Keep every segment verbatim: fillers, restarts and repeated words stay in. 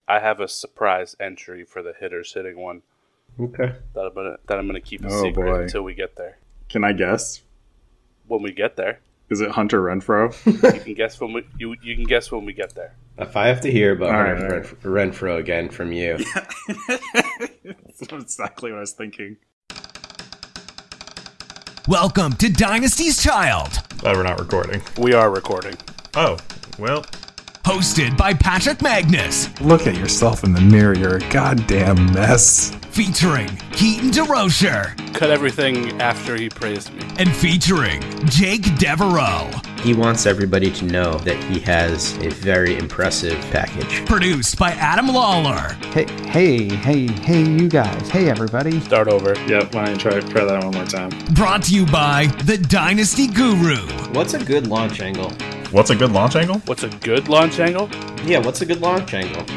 I have a surprise entry for the hitters hitting one. Okay. That I'm gonna that I'm gonna keep a Oh, secret boy. until we get there. Can I guess? When we get there, Is it Hunter Renfroe? you can guess when we you, you can guess when we get there. If I have to hear about All right, Hunter all right. Renf- Renfro again from you, That's exactly what I was thinking. Welcome to Dynasty's Child, Glad we're not recording. We are recording. Oh, well, hosted by Patrick Magnus, Look at yourself in the mirror. You're a goddamn mess. featuring Keaton DeRocher, Cut everything after he praised me. and featuring Jake Devereaux. he wants everybody to know that he has a very impressive package. Produced by Adam Lawler. Hey, hey, hey, hey, you guys. Hey, everybody. Start over. yep, why don't you try, try that one more time? Brought to you by the Dynasty Guru. What's a good launch angle? What's a good launch angle? What's a good launch angle? Yeah, what's a good launch angle?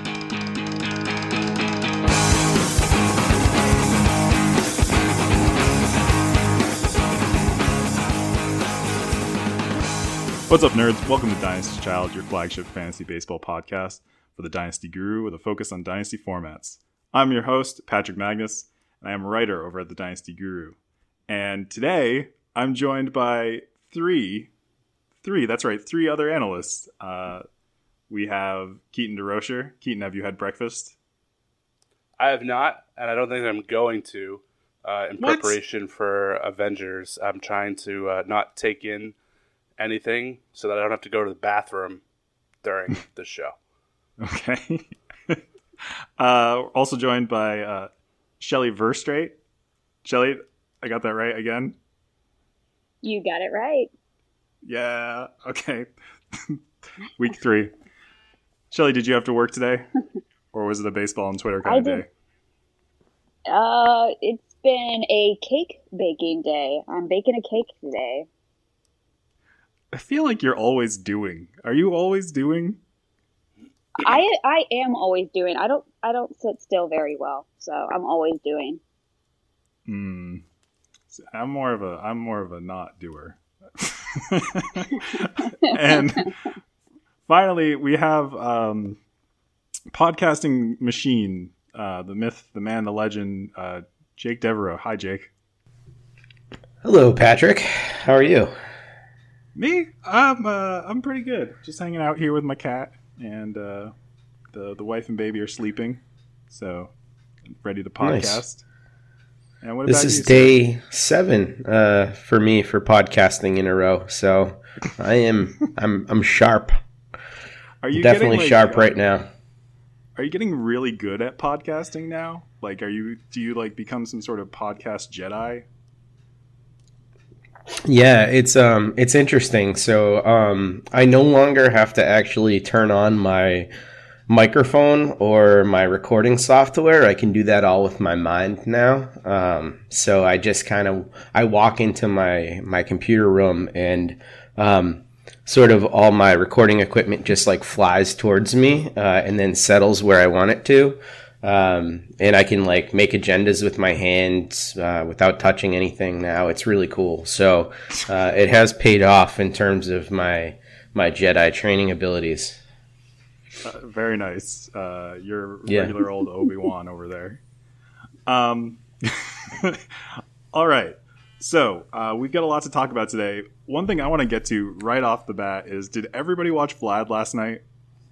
What's up, nerds? Welcome to Dynasty Child, your flagship fantasy baseball podcast for the Dynasty Guru with a focus on dynasty formats. I'm your host, Patrick Magnus, and I am a writer over at the Dynasty Guru. And today, I'm joined by three, three, that's right, three other analysts. Uh, we have Keaton DeRocher. Keaton, have you had breakfast? I have not, and I don't think I'm going to. Uh, in What? preparation for Avengers, I'm trying to uh, not take in anything so that I don't have to go to the bathroom during the show. Okay. uh, also joined by uh, Shelly Verstrate. Shelly, I got that right again? You got it right. Yeah. Okay. Week three. Shelly, did you have to work today? Or was it a baseball on Twitter kind I of did. day? Uh, it's been a cake baking day. I'm baking a cake today. I feel like you're always doing. Are you always doing? I I am always doing. I don't I don't sit still very well, so I'm always doing. Hmm. I'm more of a I'm more of a not doer. And finally, we have um, podcasting machine, uh, the myth, the man, the legend, uh, Jake Devereaux. Hi, Jake. Hello, Patrick. How are you? Me? I'm uh, I'm pretty good. Just hanging out here with my cat, and uh, the the wife and baby are sleeping, so ready to podcast. Nice. And what This about is you, sir? day seven uh, for me for podcasting in a row, so I am I'm I'm sharp. Are you Definitely getting, like, sharp uh, right now. Are you getting really good at podcasting now? Like, are you do you like become some sort of podcast Jedi? Yeah, it's um it's interesting. So um I no longer have to actually turn on my microphone or my recording software. I can do that all with my mind now. Um so I just kind of I walk into my my computer room and um sort of all my recording equipment just like flies towards me uh, and then settles where I want it to. Um, and I can like make agendas with my hands uh, without touching anything now. It's really cool. So uh, it has paid off in terms of my my Jedi training abilities. Uh, very nice. Uh, you're Yeah. regular old Obi-Wan over there. Um, all right. So uh, we've got a lot to talk about today. One thing I want to get to right off the bat is: did everybody watch Vlad last night?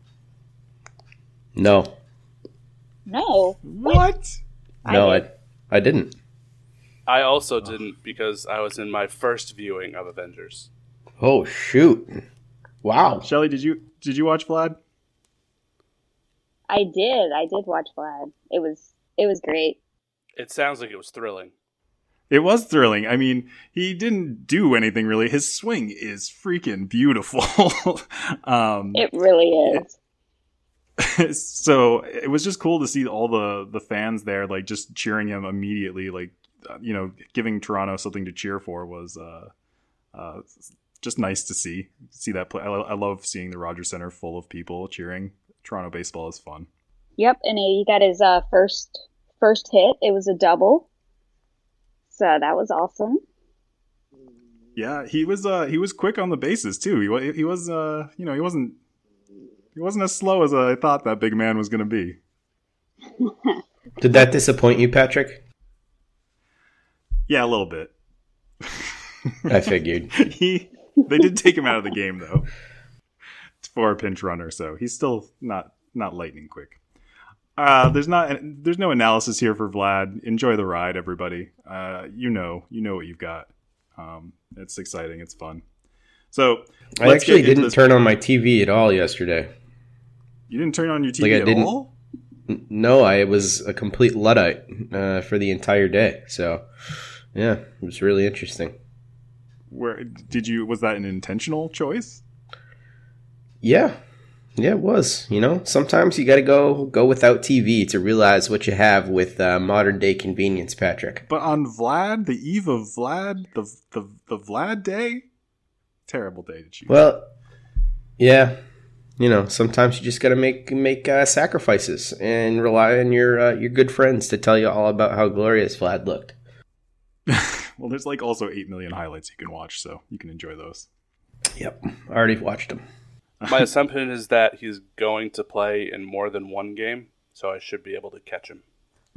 No, No. What? I no, did. I I didn't. I also didn't because I was in my first viewing of Avengers. Oh shoot! Wow. Shelly, did you did you watch Vlad? I did. I did watch Vlad. It was it was great. It sounds like it was thrilling. It was thrilling. I mean, he didn't do anything really. His swing is freaking beautiful. um, It really is. so it was just cool to see all the the fans there, like just cheering him immediately. Like, uh, you know, giving Toronto something to cheer for was uh, uh, just nice to see. See that play. I, I love seeing the Rogers Center full of people cheering. Toronto baseball is fun. Yep, and he got his uh, first first hit. It was a double. So that was awesome. Yeah, he was uh, he was quick on the bases too. He wa- he was uh, you know he wasn't he wasn't as slow as I thought that big man was going to be. Did that disappoint you, Patrick? Yeah, a little bit. I figured. he they did take him out of the game though for a pinch runner, so he's still not not lightning quick. Uh, there's not there's no analysis here for Vlad. Enjoy the ride, everybody. Uh, you know you know what you've got. Um, it's exciting. It's fun. So I actually didn't this... turn on my T V at all yesterday. You didn't turn on your T V like I at didn't... all? No, I was a complete Luddite uh, for the entire day. So, yeah, it was really interesting. Where did you? Was that an intentional choice? Yeah, yeah, it was. You know, sometimes you got to go go without T V to realize what you have with uh, modern day convenience, Patrick. But on Vlad, the eve of Vlad, the the the Vlad day, terrible day to choose. Well, yeah. You know, sometimes you just got to make make uh, sacrifices and rely on your uh, your good friends to tell you all about how glorious Vlad looked. Well, there's like also eight million highlights you can watch, so you can enjoy those. Yep, I already watched them. My assumption is that he's going to play in more than one game, so I should be able to catch him.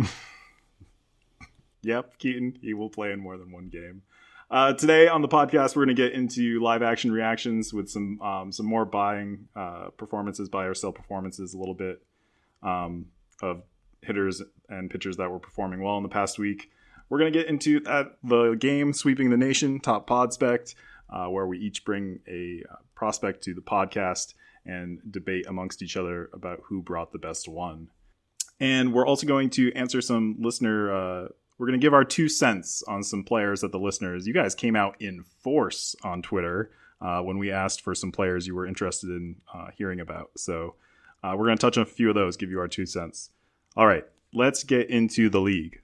Yep, Keaton, he will play in more than one game. Uh, today on the podcast, we're going to get into live action reactions with some um, some more buying uh, performances, buy or sell performances, a little bit um, of hitters and pitchers that were performing well in the past week. We're going to get into that, the game Sweeping the Nation, Top Podspect, uh, where we each bring a uh, prospect to the podcast and debate amongst each other about who brought the best one. And we're also going to answer some listener uh We're going to give our two cents on some players that the listeners, you guys came out in force on Twitter uh, when we asked for some players you were interested in uh, hearing about. So uh, we're going to touch on a few of those, give you our two cents. All right, let's get into the league.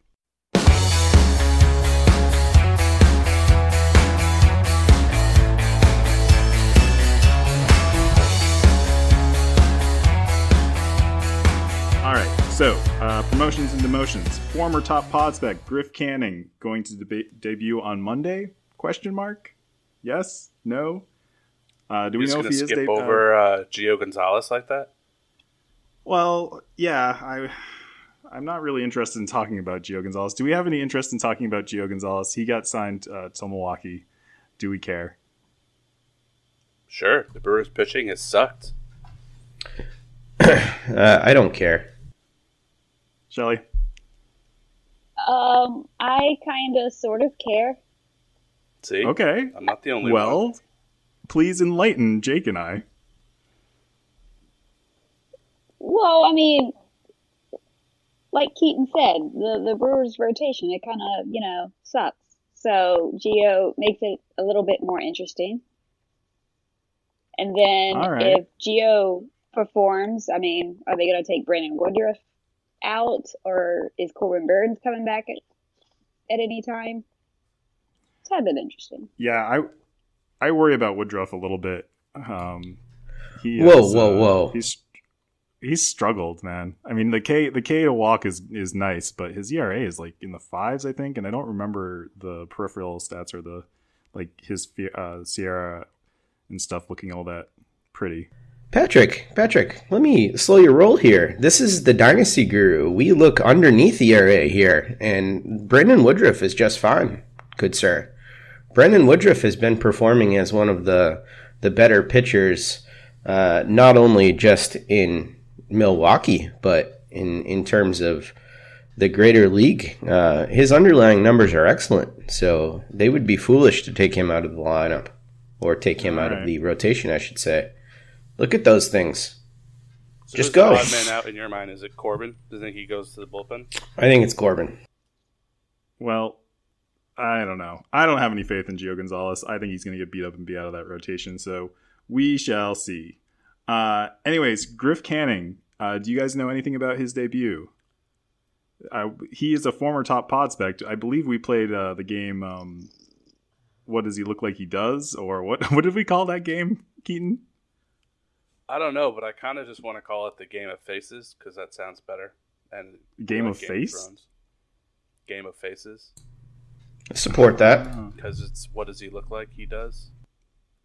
All right. So, uh, promotions and demotions. Former top podspec Griff Canning going to deba- debut on Monday? Question mark? Yes? No? Uh, do we You're know if he just is? Skip de- over uh, Gio Gonzalez like that? Well, yeah. I, I'm not really interested in talking about Gio Gonzalez. Do we have any interest in talking about Gio Gonzalez? He got signed uh, to Milwaukee. Do we care? Sure. The Brewers' pitching has sucked. uh, I don't care. Shelly? Um, I kind of sort of care. See? Okay. I'm not the only well, one. Well, please enlighten Jake and I. Well, I mean, like Keaton said, the, the Brewers' rotation, it kind of, you know, sucks. So Gio makes it a little bit more interesting. And then All right. if Gio performs, I mean, are they going to take Brandon Woodruff out, or is Corbin Burns coming back at, at any time? It's kind of been interesting. Yeah, I I worry about Woodruff a little bit. Um, he whoa, is, whoa, uh, whoa! He's he's struggled, man. I mean, the K the K to walk is is nice, but his E R A is like in the fives, I think, and I don't remember the peripheral stats or the like his uh, Sierra and stuff looking all that pretty. Patrick, Patrick, let me slow your roll here. This is the Dynasty Guru. We look underneath the E R A here, and Brandon Woodruff is just fine, good sir. Brandon Woodruff has been performing as one of the the better pitchers, uh, not only just in Milwaukee, but in, in terms of the greater league. Uh, his underlying numbers are excellent, so they would be foolish to take him out of the lineup, or take him All out right. of the rotation, I should say. Look at those things. So Just who's go. the odd man out in your mind? Is it Corbin? Do you think he goes to the bullpen? I think it's Corbin. Well, I don't know. I don't have any faith in Gio Gonzalez. I think he's going to get beat up and be out of that rotation, so we shall see. Uh, anyways, Griff Canning. Uh, do you guys know anything about his debut? Uh, he is a former top podspect. I believe we played uh, the game. Um, what does he look like he does, or what? What did we call that game, Keaton? I don't know, but I kind of just want to call it the Game of Faces because that sounds better. And Game like of Face? Thrones. Game of Faces. Support that. Because it's what does he look like? He does.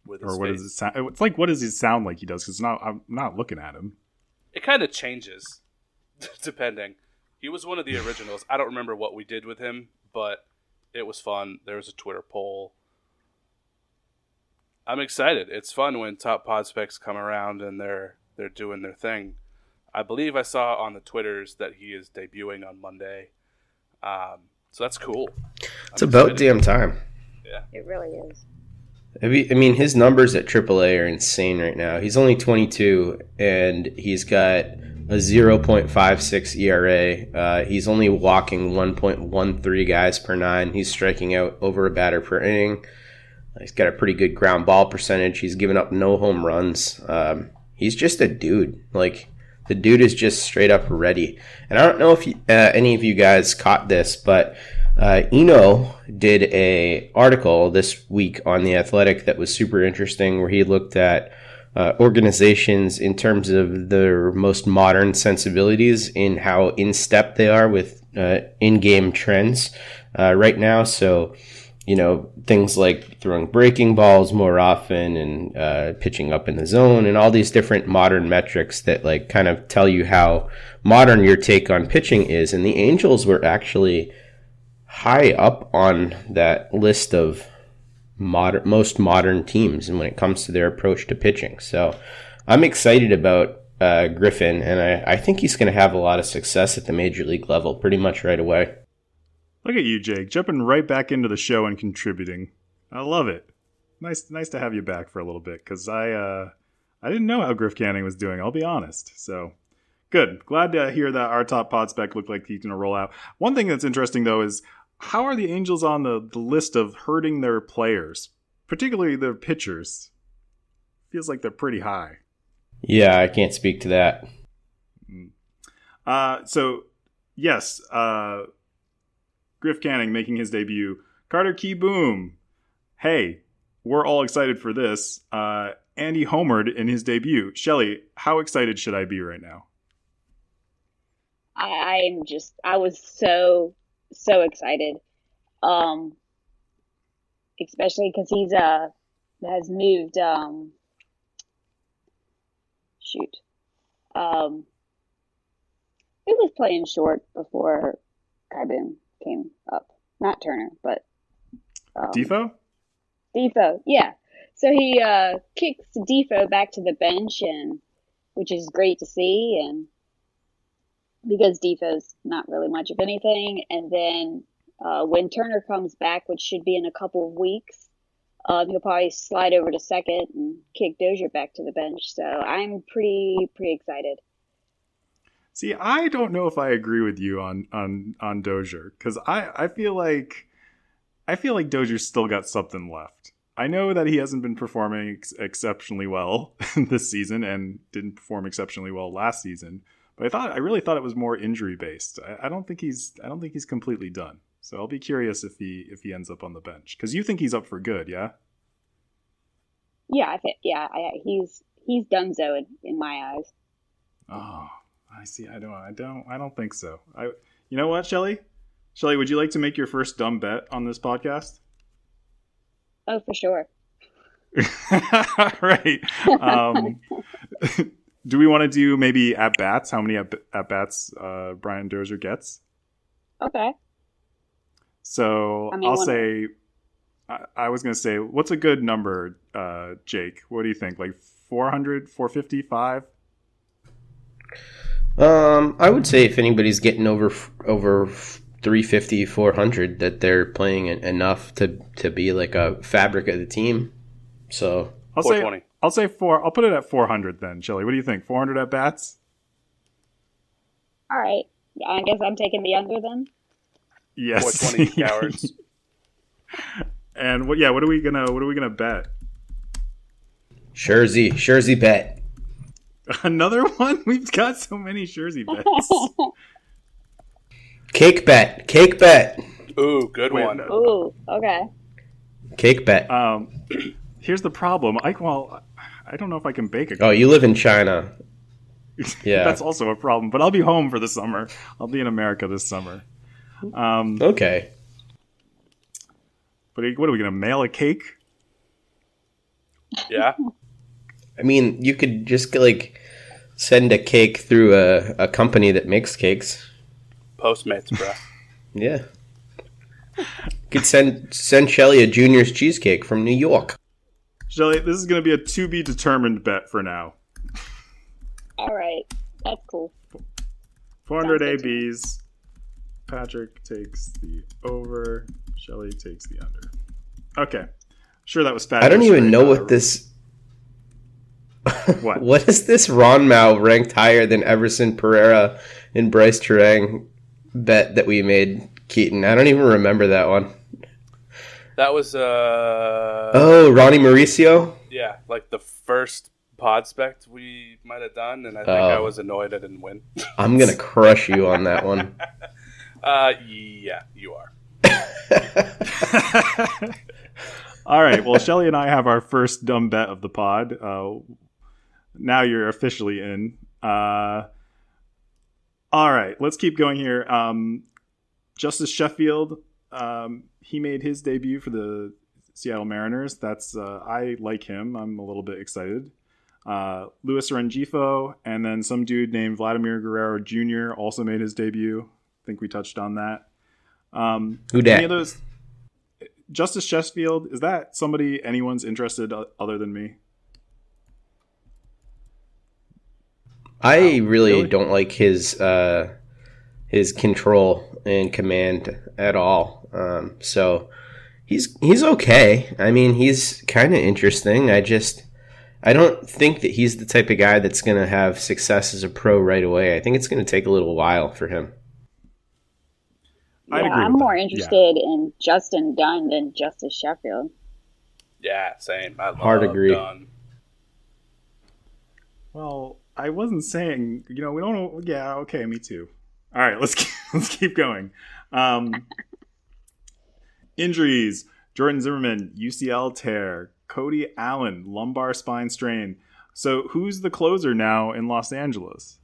with his Or what face. does it sound? It's like, what does it sound like he does? Because not, I'm not looking at him. It kind of changes, depending. He was one of the originals. I don't remember what we did with him, but it was fun. There was a Twitter poll. I'm excited. It's fun when top pod specs come around and they're they're doing their thing. I believe I saw on the Twitters that he is debuting on Monday. Um, so that's cool. It's I'm about excited. damn time. Yeah. It really is. I mean, I mean, his numbers at triple A are insane right now. He's only twenty-two, and he's got a zero point five six E R A. Uh, he's only walking one point one three guys per nine. He's striking out over a batter per inning. He's got a pretty good ground ball percentage. He's given up no home runs. Um, he's just a dude. Like, the dude is just straight up ready. And I don't know if you, uh, any of you guys caught this, but uh, Eno did a article this week on The Athletic that was super interesting, where he looked at uh, organizations in terms of their most modern sensibilities in how in step they are with uh, in-game trends uh, right now. So, you know, things like throwing breaking balls more often and uh, pitching up in the zone and all these different modern metrics that like kind of tell you how modern your take on pitching is. And the Angels were actually high up on that list of modern, most modern teams and when it comes to their approach to pitching. So I'm excited about uh, Griffin, and I, I think he's going to have a lot of success at the major league level pretty much right away. Look at you, Jake, jumping right back into the show and contributing. I love it. Nice, nice to have you back for a little bit, because I, uh, I didn't know how Griff Canning was doing. I'll be honest. So, good. Glad to hear that our top pod spec looked like he's going to roll out. One thing that's interesting though is how are the Angels on the, the list of hurting their players, particularly their pitchers? Feels like they're pretty high. Yeah, I can't speak to that. Uh, so, yes. Uh, Griff Canning making his debut. Carter Kieboom. Hey, we're all excited for this. Uh, Andy homered in his debut. Shelly, how excited should I be right now? I, I'm just, I was so, so excited. Um, especially because he's, uh, has moved, um, shoot. Um, he was playing short before Kieboom came up. Not Turner, but um, Defoe? Defoe, yeah. So he uh, kicks Defoe back to the bench, and which is great to see, and because Defoe's not really much of anything. And then uh, when Turner comes back, which should be in a couple of weeks, um, he'll probably slide over to second and kick Dozier back to the bench. So I'm pretty pretty excited. See, I don't know if I agree with you on on on Dozier, because I, I feel like I feel like Dozier's still got something left. I know that he hasn't been performing ex- exceptionally well this season and didn't perform exceptionally well last season, but I thought I really thought it was more injury based. I, I don't think he's I don't think he's completely done. So I'll be curious if he if he ends up on the bench, because you think he's up for good, yeah? Yeah, I think yeah, I, he's he's donezo in, in my eyes. Oh. I see. I don't. I don't. I don't think so. I. You know what, Shelly? Shelly, would you like to make your first dumb bet on this podcast? Oh, for sure. Right. Um, do we want to do maybe at bats? How many at, at bats uh, Brian Dozier gets? Okay. So I mean, I'll one- say. I, I was going to say, what's a good number, uh, Jake? What do you think? Like four hundred, four fifty, five? Um, I would say if anybody's getting over over three fifty, four hundred, that they're playing enough to to be like a fabric of the team. So I'll four say twenty. I'll say four. I'll put it at four hundred then, Shelly. What do you think? four hundred at bats? All right. I guess I'm taking the under then. Yes. four twenty cowards. And what? Yeah. What are we gonna? What are we gonna bet? Scherzi, Scherzi bet. Another one? We've got so many Scherzi bets. Cake bet, cake bet, Ooh, good Wait, one. no. Ooh, okay. cake bet. Um, here's the problem. I well, I don't know if I can bake a. Oh, you live in China. Yeah. That's also a problem. But I'll be home for the summer. I'll be in America this summer. Um, Okay. but what are we gonna mail a cake? Yeah. I mean, you could just like send a cake through a, a company that makes cakes. Postmates, bro. Yeah. You could send send Shelly a Junior's cheesecake from New York. Shelly, this is going to be a to be determined bet for now. All right. That's cool. four hundred Sounds A good to me. Bs. Patrick takes the over. Shelly takes the under. Okay. Sure, that was fabulous. I don't even right? know Uh, what this... What? What is this Ron Mao ranked higher than Everson Pereira and Bryce Terang bet that we made, Keaton? I don't even remember that one. That was, uh... Oh, Ronnie Mauricio? yeah, like the first Podspect we might have done, and I think Oh. I was annoyed I didn't win. I'm going to crush you on that one. Uh, yeah, you are. All right. Well, Shelly and I have our first dumb bet of the pod. Uh, now you're officially in. Uh, all right. Let's keep going here. Um, Justice Sheffield, um, he made his debut for the Seattle Mariners. That's uh, I like him. I'm a little bit excited. Uh, Luis Rengifo, and then some dude named Vladimir Guerrero Junior also made his debut. I think we touched on that. Um, Who dat? any of those? Justice Sheffield, is that somebody anyone's interested o- other than me? I really, really? don't like his uh, his control and command at all. Um, so he's he's okay. I mean, he's kind of interesting. I just I don't think that he's the type of guy that's going to have success as a pro right away. I think it's going to take a little while for him. I'd Yeah, agree I'm with more that. interested in Justin Dunn than Justice Sheffield. Yeah, same. I love Hard agree. Dunn. Well, I wasn't saying, you know, we don't know. Yeah, okay, me too. All right, let's keep, let's keep going. Um, injuries: Jordan Zimmerman, U C L tear. Cody Allen, lumbar spine strain. So who's the closer now in Los Angeles?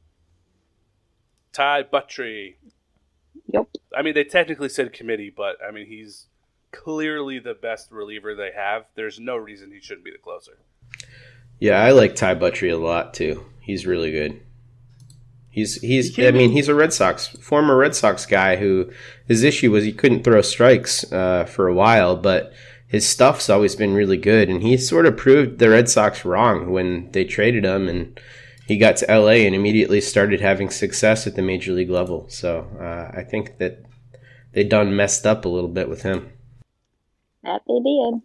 Ty Buttrey. Yep. I mean, they technically said committee, but I mean, he's clearly the best reliever they have. There's no reason he shouldn't be the closer. Yeah, I like Ty Buttrey a lot too. He's really good. He's he's. He I came mean, in- he's a Red Sox former Red Sox guy who his issue was he couldn't throw strikes uh, for a while, but his stuff's always been really good, and he sort of proved the Red Sox wrong when they traded him, and he got to L A and immediately started having success at the major league level. So uh, I think that they done messed up a little bit with him. That they did.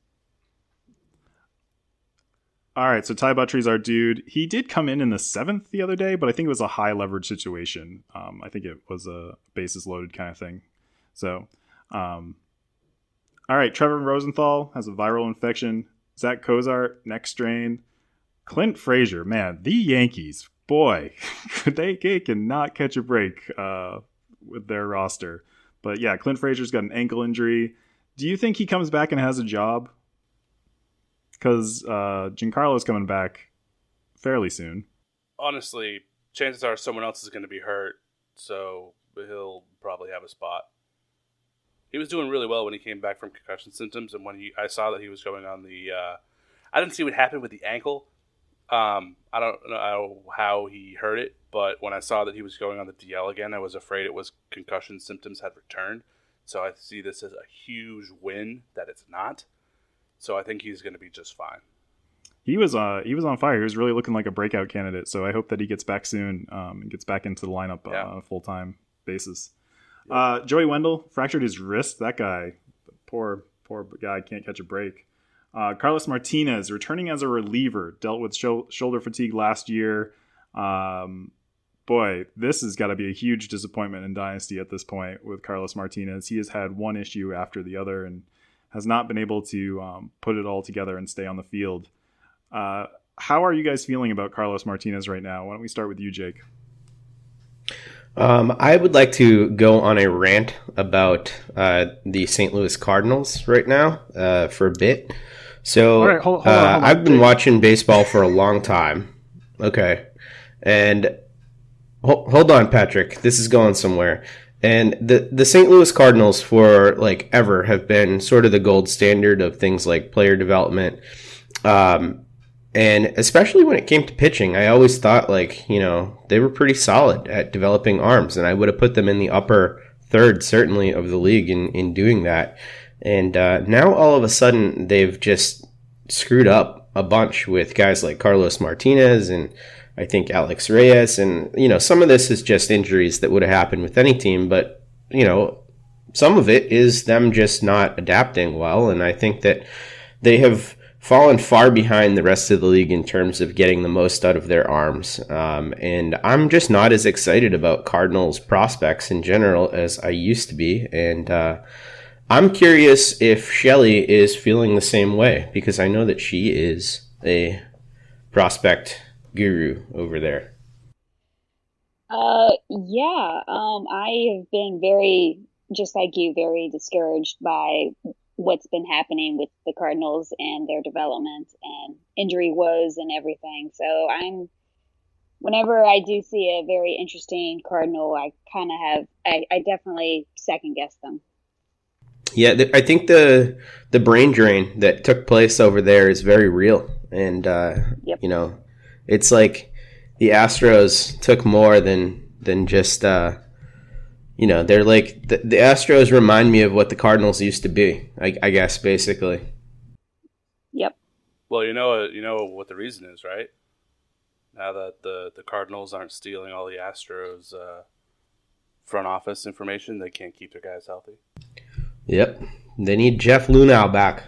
All right, so Ty Buttrey's our dude. He did come in in the seventh the other day, but I think it was a high leverage situation. Um, I think it was a bases loaded kind of thing. So, um, all right, Trevor Rosenthal has a viral infection. Zach Cozart, neck strain. Clint Frazier, man, the Yankees, boy, they, they cannot catch a break uh, with their roster. But yeah, Clint Frazier's got an ankle injury. Do you think he comes back and has a job? Because uh, Giancarlo's coming back fairly soon. Honestly, chances are someone else is going to be hurt, so he'll probably have a spot. He was doing really well when he came back from concussion symptoms, and when he, I saw that he was going on the, uh, I didn't see what happened with the ankle. Um, I don't know how he hurt it, but when I saw that he was going on the D L again, I was afraid it was concussion symptoms had returned. So I see this as a huge win that it's not. So I think he's going to be just fine. He was uh he was on fire. He was really looking like a breakout candidate. So I hope that he gets back soon um, and gets back into the lineup uh, Yeah. on a full time basis. Uh, Joey Wendell fractured his wrist. That guy, poor poor guy, can't catch a break. Uh, Carlos Martinez returning as a reliever, dealt with sho- shoulder fatigue last year. Um, boy, this has got to be a huge disappointment in Dynasty at this point with Carlos Martinez. He has had one issue after the other and has not been able to um, put it all together and stay on the field. Uh, how are you guys feeling about Carlos Martinez right now? Why don't we start with you, Jake? Um, I would like to go on a rant about uh, the Saint Louis Cardinals right now uh, for a bit. So All right, hold- hold on, uh, hold on. I've been Jake. watching baseball for a long time. Okay. And ho- hold on, Patrick. This is going somewhere. And the, the Saint Louis Cardinals for like ever have been sort of the gold standard of things like player development Um, and especially when it came to pitching, I always thought, like, you know, they were pretty solid at developing arms, and I would have put them in the upper third, certainly, of the league in, in doing that. And uh, now all of a sudden they've just screwed up a bunch with guys like Carlos Martinez and I think Alex Reyes. And, you know, some of this is just injuries that would have happened with any team, but, you know, some of it is them just not adapting well. And I think that they have fallen far behind the rest of the league in terms of getting the most out of their arms. Um, and I'm just not as excited about Cardinals prospects in general as I used to be. And uh, I'm curious if Shelley is feeling the same way, because I know that she is a prospect guru over there. Uh, yeah. Um, I have been very, just like you, very discouraged by what's been happening with the Cardinals and their development and injury woes and everything. So I'm, whenever I do see a very interesting Cardinal, I kind of have, I, I definitely second guess them. Yeah, th- I think the the brain drain that took place over there is very real. And, uh, Yep. you know, it's like the Astros took more than, than just, uh, you know, they're like, the, the Astros remind me of what the Cardinals used to be, I, I guess, basically. Yep. Well, you know, you know what the reason is, right? Now that the, the Cardinals aren't stealing all the Astros uh, front office information, they can't keep their guys healthy. Yep. They need Jeff Lunau back.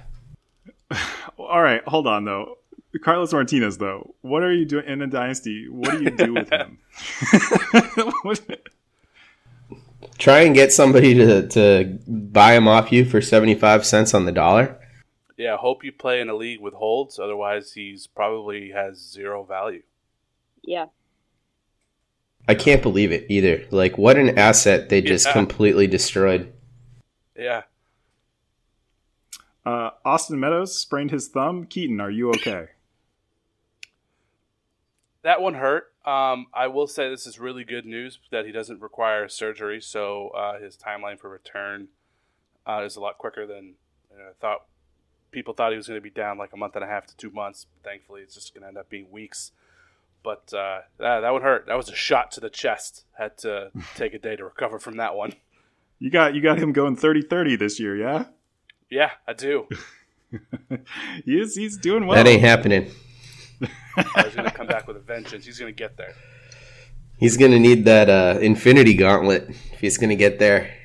All right, hold on, though. Carlos Martinez, though, what are you doing in a dynasty? What do you do with him? What? Try and get somebody to, to buy him off you for seventy-five cents on the dollar. Yeah, hope you play in a league with holds. Otherwise, he's probably has zero value. Yeah. I can't believe it either. Like, what an asset they just Yeah. completely destroyed. Yeah. Uh, Austin Meadows sprained his thumb. Keaton, are you okay? That one hurt. Um, I will say this is really good news that he doesn't require surgery, so uh, his timeline for return uh, is a lot quicker than you know, I thought. People thought he was going to be down like a month and a half to two months. Thankfully, it's just going to end up being weeks. But uh, that, that one hurt. That was a shot to the chest. Had to take a day to recover from that one. You got you got him going thirty thirty this year, yeah? Yeah, I do. he is, he's doing well. That ain't happening. He's going to come back with a vengeance. He's going to get there. He's going to need that uh, Infinity Gauntlet if he's going to get there.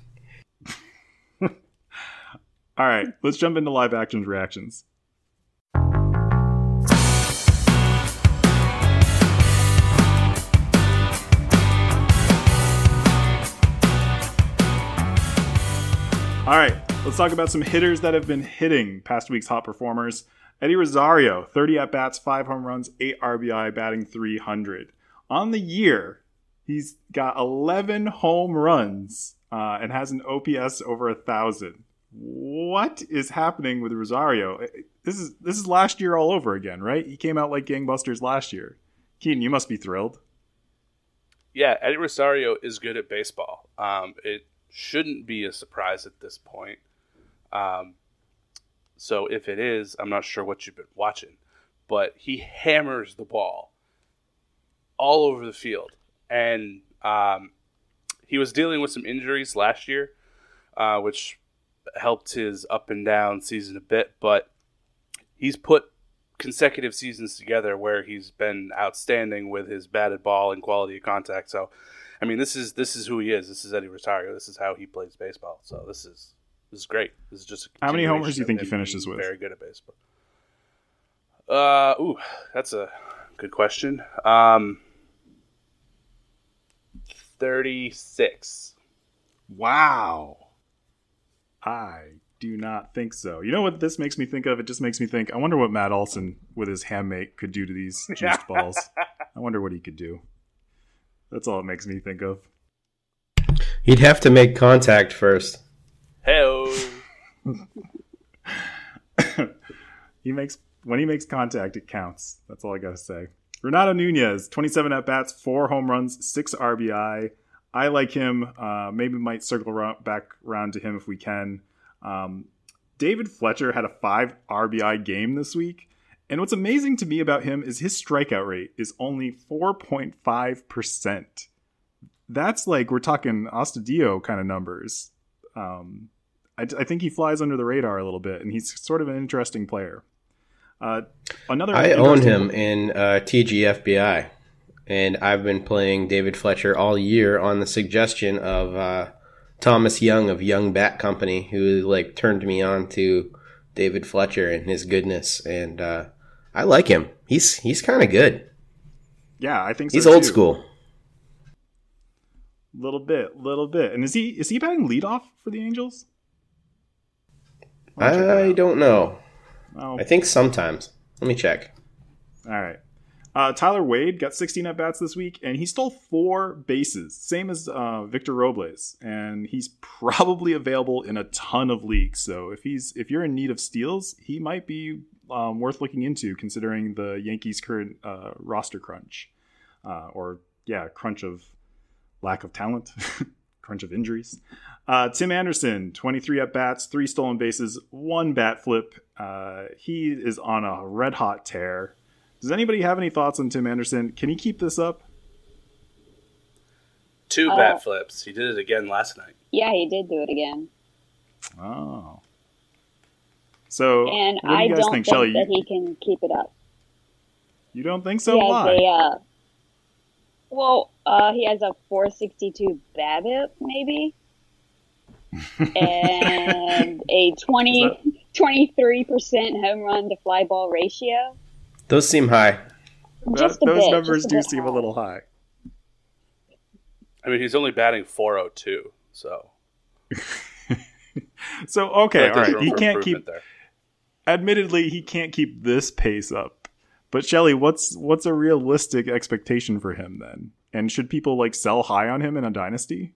All right, let's jump into live action reactions. All right, let's talk about some hitters that have been hitting past week's hot performers. Eddie Rosario, thirty at-bats, five home runs, eight R B I, batting three hundred. On the year, he's got eleven home runs uh, and has an O P S over one thousand. What is happening with Rosario? This is this is last year all over again, right? He came out like gangbusters last year. Keaton, you must be thrilled. Yeah, Eddie Rosario is good at baseball. Um, it shouldn't be a surprise at this point. Um, so if it is, I'm not sure what you've been watching. But he hammers the ball all over the field. And um, he was dealing with some injuries last year, uh, which helped his up and down season a bit. But he's put consecutive seasons together where he's been outstanding with his batted ball and quality of contact. So, I mean, this is this is who he is. This is Eddie Rosario. This is how he plays baseball. So this is this is great. This is just a How many homers do you think he continuation of him finishes being with? Very good at baseball. Uh, ooh, that's a good question. Um, thirty-six. Wow. I do not think so. You know what this makes me think of? It just makes me think, I wonder what Matt Olson with his handmake could do to these juiced balls. I wonder what he could do. That's all it makes me think of. He'd have to make contact first. Hey-o. he makes when he makes contact, it counts. That's all I gotta say. Renato Nunez, twenty-seven at bats, four home runs, six R B I. I like him. Uh, maybe might circle around, back around to him if we can. Um, David Fletcher had a five R B I game this week, And what's amazing to me about him is his strikeout rate is only four point five percent. That's like, we're talking Astudillo kind of numbers. Um, I, I think he flies under the radar a little bit, and he's sort of an interesting player. Uh, another I own him in uh, T G F B I, and I've been playing David Fletcher all year on the suggestion of uh, Thomas Young of Young Bat Company, who like turned me on to David Fletcher and his goodness, and uh, I like him. He's he's kind of good. Yeah, I think so he's old too. school. Little bit, little bit. And is he is he batting leadoff for the Angels? I don't know. Oh. I think sometimes. Let me check. All right. Uh, Tyler Wade got sixteen at-bats this week, and he stole four bases, same as uh, Victor Robles. And he's probably available in a ton of leagues. So if he's if you're in need of steals, he might be um, worth looking into, considering the Yankees' current uh, roster crunch. Uh, or, yeah, crunch of lack of talent, crunch of injuries. Uh, Tim Anderson, twenty-three at-bats, three stolen bases, one bat flip. Uh, he is on a red-hot tear. Does anybody have any thoughts on Tim Anderson? Can he keep this up? Two Uh, bat flips. He did it again last night. Yeah, he did do it again. Oh. So, And what do I you guys don't think, think Shelley? that he can keep it up. You don't think so? He has Why? a, uh, well, uh, he has a four sixty-two BABIP, maybe, and a twenty, twenty-three percent home run to fly ball ratio. Those seem high. Just That- a those bit, numbers just a do bit seem high. a little high. I mean, he's only batting four oh two, so. So, okay, But all there's right. room He for can't improvement keep, there. admittedly, he can't keep this pace up. But Shelley, what's what's a realistic expectation for him then? And should people like sell high on him in a dynasty?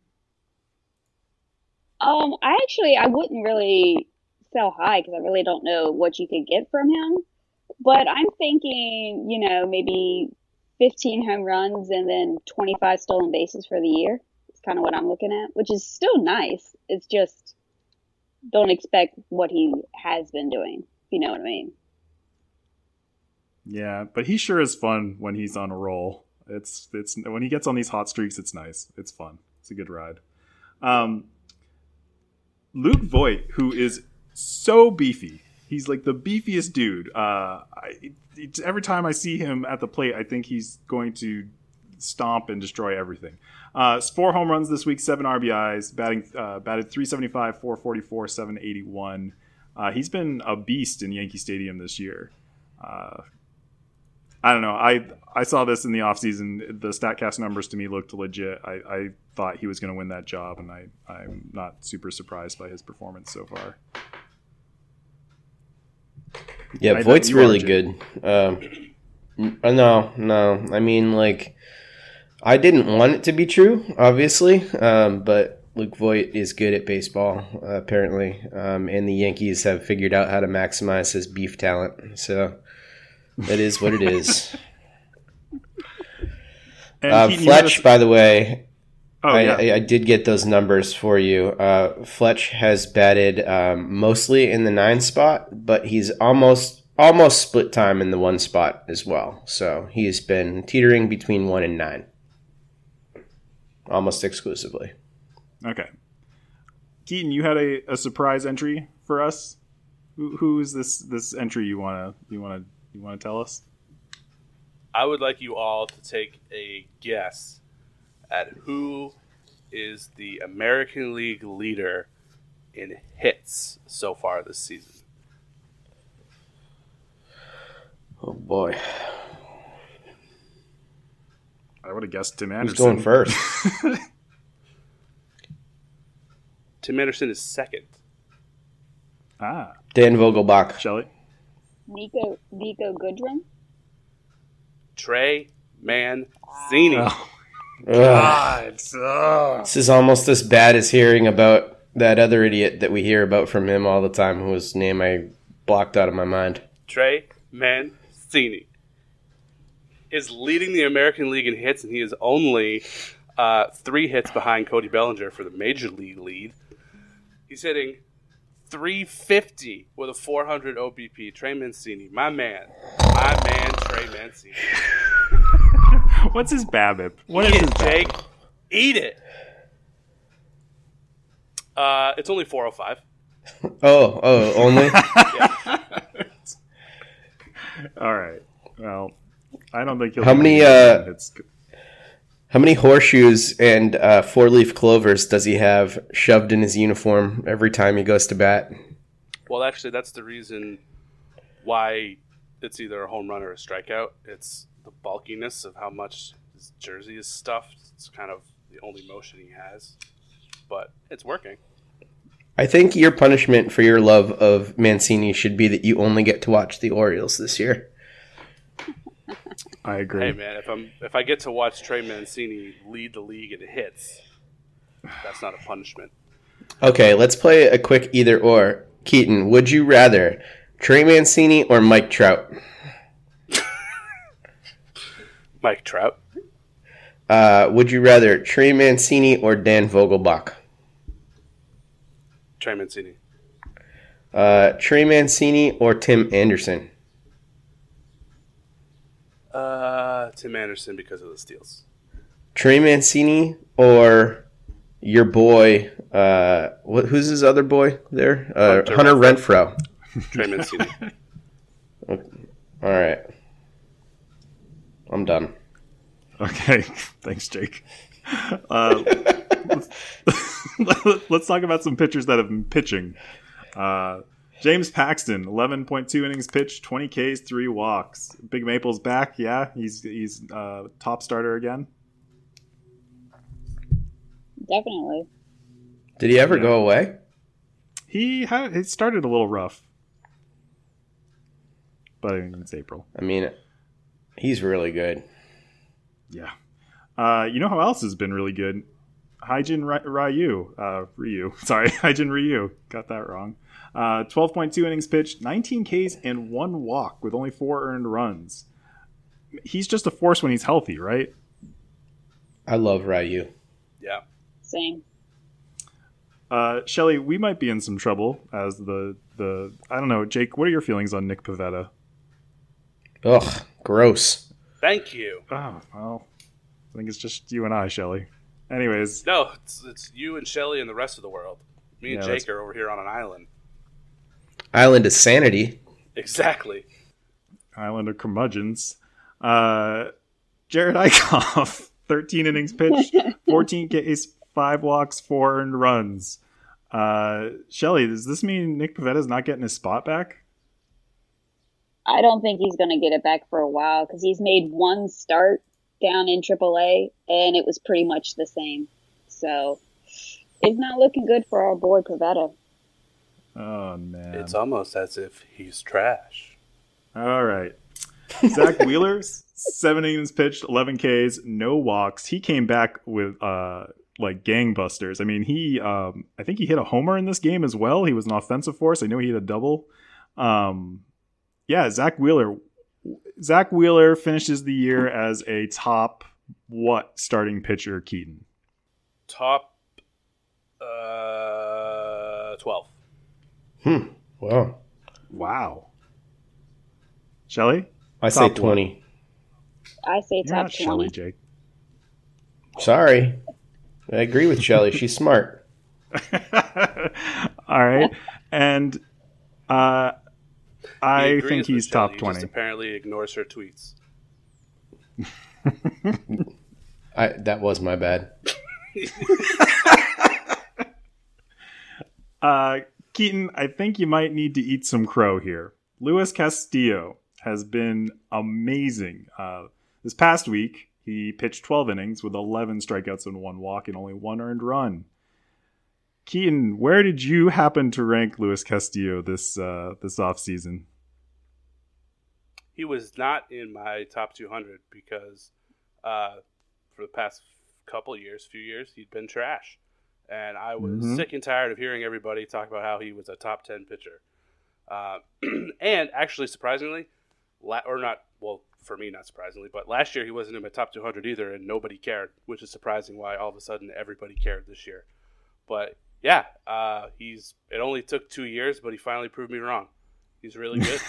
Um, I actually I wouldn't really sell high because I really don't know what you could get from him. But I'm thinking, you know, maybe fifteen home runs and then twenty-five stolen bases for the year. It's kind of what I'm looking at, which is still nice. It's just don't expect what he has been doing. If you know what I mean? Yeah, but he sure is fun when he's on a roll. It's it's when he gets on these hot streaks, it's nice. It's fun. It's a good ride. Um, Luke Voigt, who is so beefy, he's like the beefiest dude. Uh, I, it, every time I see him at the plate, I think he's going to stomp and destroy everything. Uh, four home runs this week, seven R B Is, batting uh, batted three seventy-five, four forty-four, seven eighty-one. Uh, he's been a beast in Yankee Stadium this year. Uh, I don't know. I I saw this in the offseason. The StatCast numbers to me looked legit. I, I thought he was going to win that job, and I, I'm not super surprised by his performance so far. Yeah, I Voigt's thought you are, really Jay. good. Um, n- no, no. I mean, like, I didn't want it to be true, obviously, um, but Luke Voigt is good at baseball, uh, apparently, um, and the Yankees have figured out how to maximize his beef talent. So that is what it is. And uh, Keaton, you had Fletch, a- by the way, oh, I, yeah. I, I did get those numbers for you. Uh, Fletch has batted um, mostly in the nine spot, but he's almost almost split time in the one spot as well. So he's been teetering between one and nine, almost exclusively. Okay. Keaton, you had a, a surprise entry for us. Who, who is this this entry you wanna you wanna you wanna tell us? I would like you all to take a guess at who is the American League leader in hits so far this season. Oh boy, I would have guessed Tim who's Anderson. going first? Tim Anderson is second. Ah, Dan Vogelbach. Shelley. Nico Nico Goodrum. Trey Mancini. Oh, Ugh. God. This is almost as bad as hearing about that other idiot that we hear about from him all the time, whose name I blocked out of my mind. Trey Mancini is leading the American League in hits, and he is only uh, three hits behind Cody Bellinger for the Major League lead. He's hitting three fifty with a four hundred O B P. Trey Mancini, my man. My man, Trey Mancini. What's his BABIP? What Eat is it, his Jake. BABIP? Eat it. Uh, it's only four oh five. Oh, oh, only? Yeah. All right. Well, I don't think he'll. How be many, able to uh, hits. How many horseshoes and uh, four-leaf clovers does he have shoved in his uniform every time he goes to bat? Well, actually, that's the reason why it's either a home run or a strikeout. It's the bulkiness of how much his jersey is stuffed. It's kind of the only motion he has, but it's working. I think your punishment for your love of Mancini should be that you only get to watch the Orioles this year. I agree. Hey, man, if I'm if I get to watch Trey Mancini lead the league in hits, that's not a punishment. Okay, let's play a quick either or. Keaton, would you rather Trey Mancini or Mike Trout? Mike Trout. Uh, would you rather Trey Mancini or Dan Vogelbach? Trey Mancini. Uh, Trey Mancini or Tim Anderson? Uh, Tim Anderson because of the steals. Trey Mancini or your boy, uh, what, who's his other boy there? Uh, Hunter Hunter Renfroe. Trey Mancini. All right. I'm done. Okay. Thanks, Jake. Uh, let's talk about some pitchers that have been pitching. Uh, James Paxton, eleven point two innings pitched, twenty Ks, three walks. Big Maple's back. Yeah, he's he's uh, top starter again. Definitely. Did he ever Yeah. go away? He had it started a little rough, but I mean, it's April. I mean, he's really good. Yeah. Uh, you know who else has been really good? Hyjin Ry- Ryu. Uh, Ryu. Sorry, Hyjin Ryu. Got that wrong. Uh, twelve point two innings pitched, nineteen Ks, and one walk with only four earned runs. He's just a force when he's healthy, right? I love Ryu. Yeah. Same. Uh, Shelly, we might be in some trouble as the, the... I don't know. Jake, what are your feelings on Nick Pivetta? Ugh, gross. Thank you. Oh, well, I think it's just you and I, Shelly. Anyways, No, it's, it's you and Shelly and the rest of the world. Me and Yeah, Jake that's- are over here on an island. Island of Sanity. Exactly. Island of Curmudgeons. Uh, Jared Eichhoff, thirteen innings pitched, fourteen Ks, five walks, four earned runs. Uh, Shelly, does this mean Nick Pavetta's not getting his spot back? I don't think he's going to get it back for a while because he's made one start down in triple A, and it was pretty much the same. So it's not looking good for our boy Pivetta. Oh, man. It's almost as if he's trash. All right. Zach Wheeler, seven innings pitched, eleven Ks, no walks. He came back with uh, like gangbusters. I mean, he um, I think he hit a homer in this game as well. He was an offensive force. I know he hit a double. Um, yeah, Zach Wheeler. Zach Wheeler finishes the year as a top what starting pitcher, Keaton? Top uh, twelve. Hmm. Wow. Wow. Shelly? I say Top twenty. I say You're top not Shelly, twenty. Jake. Sorry. I agree with Shelly. She's smart. All right. And uh, He I agrees think with he's Shelly. top He twenty. just apparently ignores her tweets. I that was my bad. Uh, Keaton, I think you might need to eat some crow here. Luis Castillo has been amazing. Uh, this past week, he pitched twelve innings with eleven strikeouts and one walk and only one earned run. Keaton, where did you happen to rank Luis Castillo this uh, this offseason? He was not in my top two hundred because uh, for the past couple years, few years, he'd been trash. And I was Mhm. sick and tired of hearing everybody talk about how he was a top ten pitcher. Uh, and actually, surprisingly, la- or not, well, for me, not surprisingly, but last year he wasn't in my top two hundred either, and nobody cared, which is surprising why all of a sudden everybody cared this year. But yeah, uh, he's. It only took two years, but he finally proved me wrong. He's really good.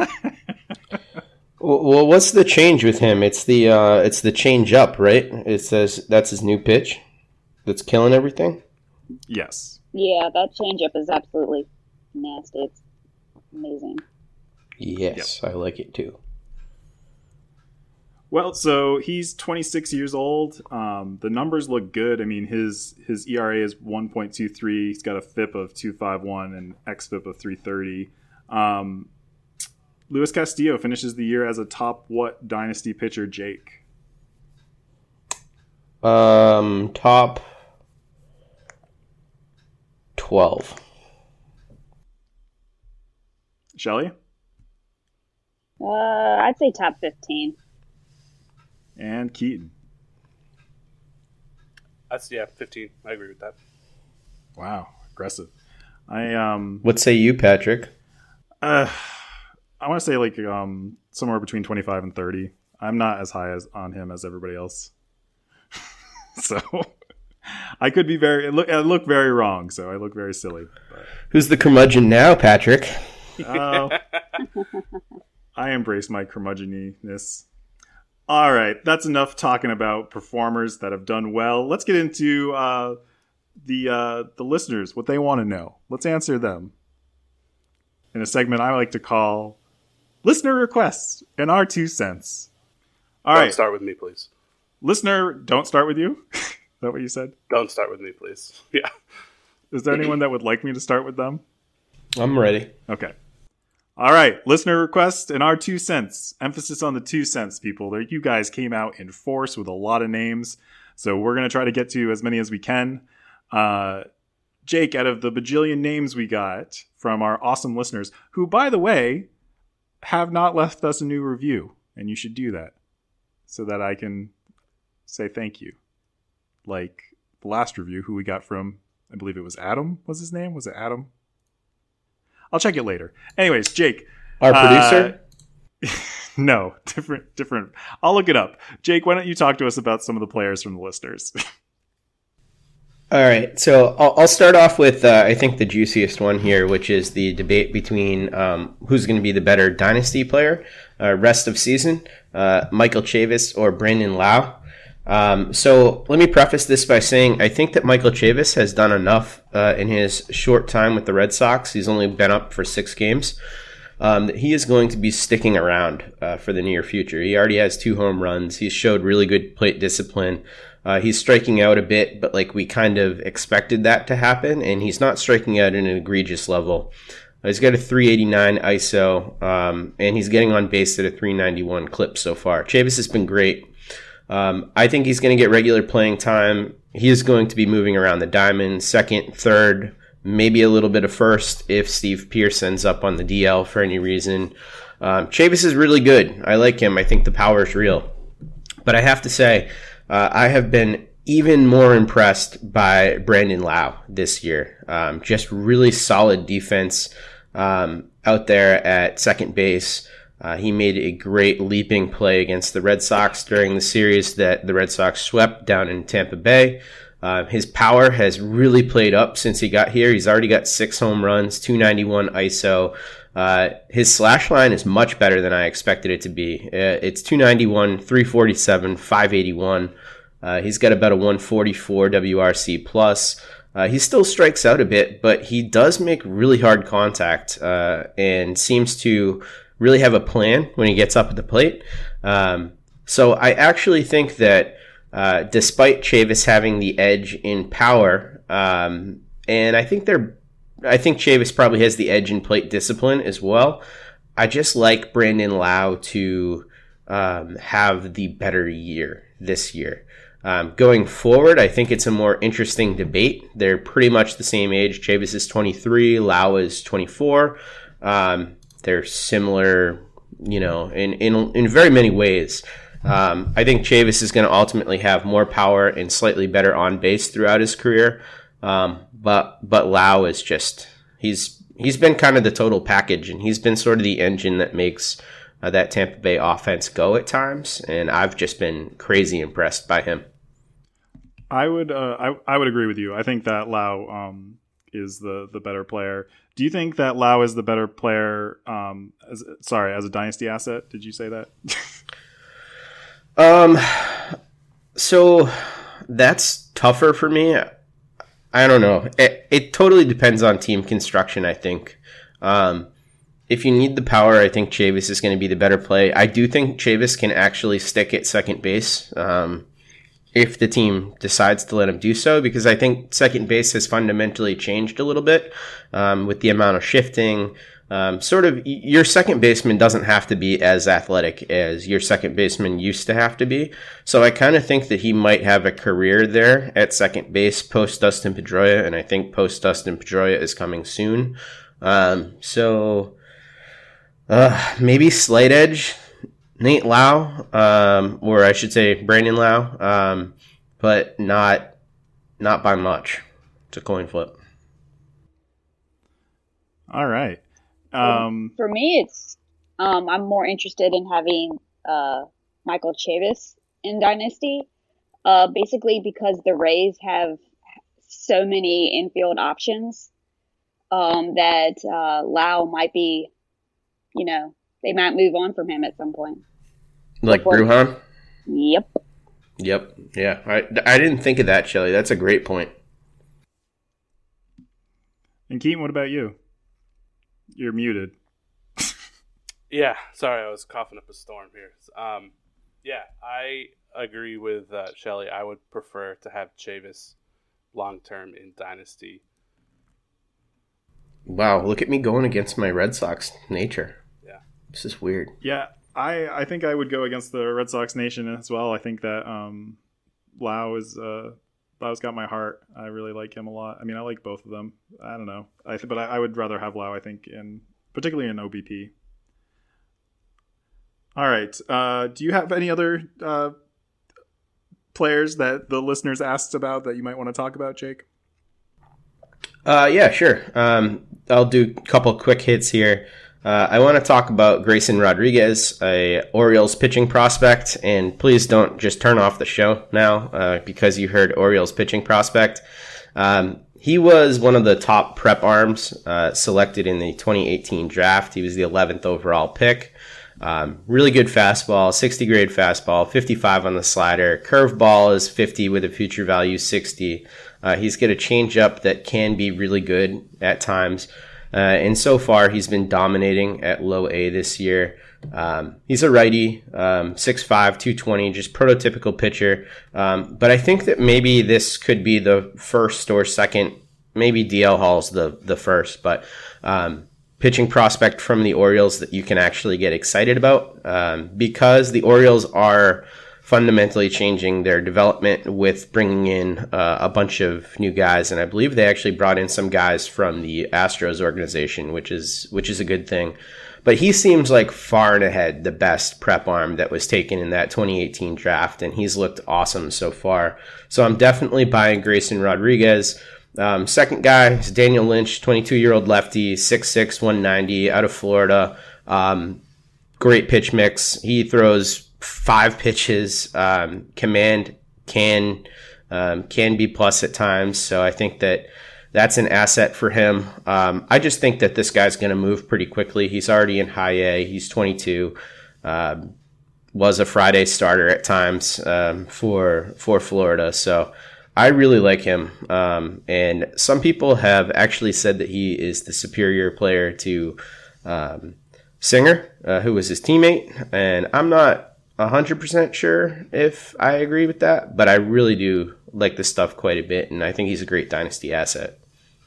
Well, what's the change with him? It's the uh, it's the change up, right? It says that's his new pitch that's killing everything. Yes. Yeah, that changeup is absolutely nasty. It's amazing. Yes, yep. I like it too. Well, so he's twenty-six years old. Um, the numbers look good. I mean, his his E R A is one point two three. He's got a F I P of two fifty-one and X F I P of three thirty. Um, Luis Castillo finishes the year as a top what dynasty pitcher, Jake? Um, top twelve. Shelly? Uh, I'd say top fifteen. And Keaton. That's yeah, fifteen. I agree with that. Wow, aggressive. I um. What say you, Patrick? Uh, I want to say like um somewhere between twenty-five and thirty. I'm not as high as on him as everybody else, so I could be very. I look, I look very wrong, so I look very silly. But. Who's the curmudgeon now, Patrick? Oh, I embrace my curmudgeon-ness. All right, that's enough talking about performers that have done well. Let's get into uh, the uh, the listeners, what they want to know. Let's answer them in a segment I like to call Listener Requests and Our Two Cents. All don't right. start with me, please. Listener, don't start with you? Is that what you said? Don't start with me, please. Yeah. Is there anyone that would like me to start with them? I'm ready. Okay. All right, listener request and our two cents. Emphasis on the two cents, people. There, you guys came out in force with a lot of names, so we're going to try to get to as many as we can. Uh, Jake, out of the bajillion names we got from our awesome listeners, who, by the way, have not left us a new review, and you should do that so that I can say thank you. Like the last review, who we got from, I believe it was Adam, was his name? Was it Adam? I'll check it later. Anyways, Jake. Our producer? Uh, no, different, different. I'll look it up. Jake, why don't you talk to us about some of the players from the listeners? All right. So I'll, I'll start off with, uh, I think, the juiciest one here, which is the debate between um, who's going to be the better dynasty player uh, rest of season, uh, Michael Chavis or Brandon Lau. Um, so let me preface this by saying I think that Michael Chavis has done enough uh, in his short time with the Red Sox. He's only been up for six games. Um, that he is going to be sticking around uh, for the near future. He already has two home runs. He's showed really good plate discipline. Uh, he's striking out a bit, but like we kind of expected that to happen, and he's not striking out at an egregious level. Uh, he's got a three eighty-nine I S O, um, and he's getting on base at a three ninety-one clip so far. Chavis has been great. Um, I think he's going to get regular playing time. He is going to be moving around the diamond, second, third, maybe a little bit of first if Steve Pearce ends up on the D L for any reason. Um, Chavis is really good. I like him. I think the power is real. But I have to say, uh, I have been even more impressed by Brandon Lau this year. Um, just really solid defense um, out there at second base. Uh, he made a great leaping play against the Red Sox during the series that the Red Sox swept down in Tampa Bay. Uh, his power has really played up since he got here. He's already got six home runs, two ninety-one I S O. Uh, his slash line is much better than I expected it to be. Uh, it's two ninety-one, three forty-seven, five eighty-one. Uh, he's got about a one forty-four W R C plus. Uh, he still strikes out a bit, but he does make really hard contact uh, and seems to really have a plan when he gets up at the plate. Um, so I actually think that uh, despite Chavis having the edge in power, um, and I think they're, I think Chavis probably has the edge in plate discipline as well. I just like Brandon Lau to um, have the better year this year. Um, going forward, I think it's a more interesting debate. They're pretty much the same age. Chavis is twenty-three, Lau is twenty-four. Um, They're similar, you know, in, in in very many ways. Um, I think Chavis is going to ultimately have more power and slightly better on base throughout his career. Um, but but Lau is just he's he's been kind of the total package, and he's been sort of the engine that makes uh, that Tampa Bay offense go at times. And I've just been crazy impressed by him. I would uh, I I would agree with you. I think that Lau um, is the the better player. Do you think that Lau is the better player? Um, as, sorry, as a dynasty asset, did you say that? um, so that's tougher for me. I don't know. It, it totally depends on team construction, I think. Um, if you need the power, I think Chavis is going to be the better play. I do think Chavis can actually stick at second base um, if the team decides to let him do so, because I think second base has fundamentally changed a little bit um, with the amount of shifting. Um, sort of, your second baseman doesn't have to be as athletic as your second baseman used to have to be. So I kind of think that he might have a career there at second base post Dustin Pedroia, and I think post Dustin Pedroia is coming soon. Um, so uh, maybe slight edge, Nate Lau, um, or I should say Brandon Lau, um, but not not by much. It's a coin flip. All right. Um, For me, it's um, I'm more interested in having uh, Michael Chavis in Dynasty, uh, basically because the Rays have so many infield options um, that uh, Lau might be, you know, they might move on from him at some point. Like Before- Brujan? Yep. Yep. Yeah. I, I didn't think of that, Shelly. That's a great point. and Keaton, what about you? You're muted. Yeah, sorry, I was coughing up a storm here. Um, yeah, I agree with uh, Shelly. I would prefer to have Chavis long-term in Dynasty. Wow, look at me going against my Red Sox nature. Yeah. This is weird. Yeah, I, I think I would go against the Red Sox nation as well. I think that um, Lau is uh, Lau's got my heart. I really like him a lot. I mean, I like both of them. I don't know, I th- but I, I would rather have Lau. I think, in particularly in O B P. All right. Uh, do you have any other uh, players that the listeners asked about that you might want to talk about, Jake? Uh, yeah, sure. Um, I'll do a couple quick hits here. Uh, I want to talk about Grayson Rodriguez, a Orioles pitching prospect, and please don't just turn off the show now uh, because you heard Orioles pitching prospect. Um, he was one of the top prep arms uh, selected in the twenty eighteen draft. He was the eleventh overall pick. Um, really good fastball, sixty grade fastball, fifty-five on the slider. Curveball is fifty with a future value sixty. Uh, he's got a changeup that can be really good at times. Uh, and so far, he's been dominating at low A this year. Um, he's a righty, um, six five, two twenty, just prototypical pitcher. Um, but I think that maybe this could be the first or second, maybe D L Hall's the, the first, but um, pitching prospect from the Orioles that you can actually get excited about um, because the Orioles are fundamentally changing their development with bringing in uh, a bunch of new guys, and I believe they actually brought in some guys from the Astros organization, which is which is a good thing. But he seems like far and ahead the best prep arm that was taken in that twenty eighteen draft, and he's looked awesome so far. So I'm definitely buying Grayson Rodriguez. Um, second guy is Daniel Lynch, twenty-two-year-old lefty, six six, one ninety, out of Florida. Um, great pitch mix. He throws five pitches. Um, command can um, can be plus at times, so I think that that's an asset for him. Um, I just think that this guy's going to move pretty quickly. He's already in high A. He's twenty-two. Um, was a Friday starter at times um, for for Florida, so I really like him. Um, and some people have actually said that he is the superior player to um, Singer, uh, who was his teammate, and I'm not one hundred percent sure if I agree with that, but I really do like this stuff quite a bit, and I think he's a great dynasty asset.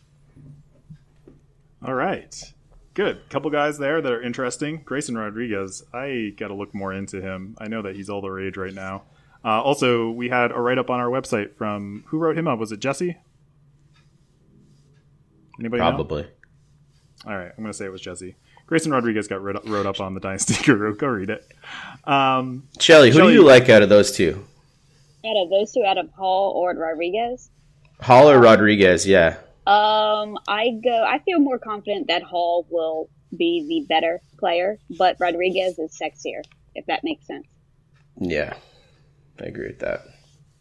All right. Good. Couple guys there that are interesting. Grayson Rodriguez, I got to look more into him. I know that he's all the rage right now. Uh, also, we had a write-up on our website from, who wrote him up? Was it Jesse? Anybody Probably. know? All right, I'm going to say it was Jesse. Grayson Rodriguez got wrote up, wrote up on the Dynasty Guru. Go read it. Um, Shelly, who Shelly, do you like out of those two? Out of those two, out of Hall or Rodriguez, Hall or Rodriguez, yeah. um, I go. I feel more confident that Hall will be the better player, but Rodriguez is sexier, if that makes sense. Yeah, I agree with that.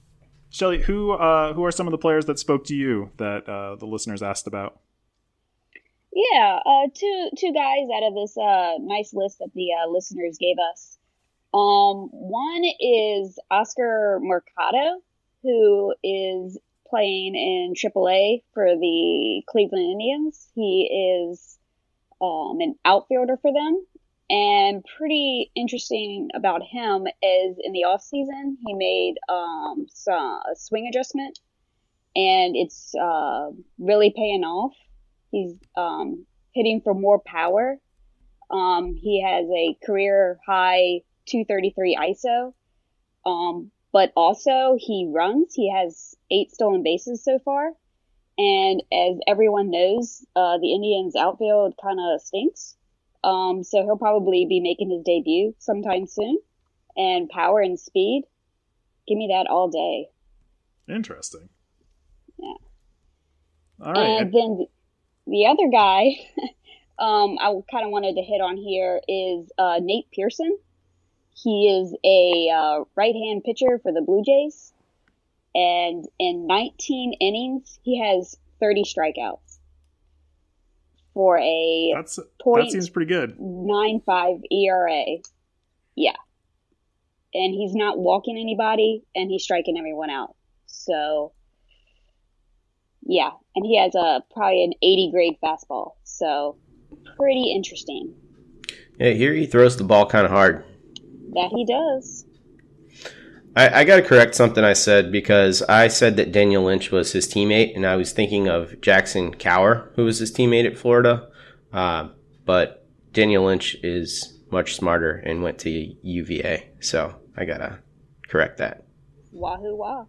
Shelly, who uh, who are some of the players that spoke to you that uh, the listeners asked about? Yeah, uh, two two guys out of this uh, nice list that the uh, listeners gave us. Um, one is Oscar Mercado, who is playing in triple A for the Cleveland Indians. He is um, an outfielder for them. And pretty interesting about him is in the off season, he made um, some, a swing adjustment, and it's uh, really paying off. He's um, hitting for more power. Um, he has a career high two thirty-three I S O, um, but also he runs. He has eight stolen bases so far. And as everyone knows, uh, the Indians outfield kind of stinks. Um, so he'll probably be making his debut sometime soon. And power and speed, give me that all day. Interesting. Yeah. All right. And then the other guy um, I kind of wanted to hit on here is uh, Nate Pearson. He is a uh, right-hand pitcher for the Blue Jays. And in nineteen innings, he has thirty strikeouts. For a That's, that seems pretty good. nine five E R A. Yeah. And he's not walking anybody, and he's striking everyone out. So, yeah. And he has a probably an eighty grade fastball. So, pretty interesting. Yeah, here he throws the ball kind of hard. That he does. I, I got to correct something I said, because I said that Daniel Lynch was his teammate, and I was thinking of Jackson Cower, who was his teammate at Florida. Uh, but Daniel Lynch is much smarter and went to U V A, so I got to correct that. Wahoo wah.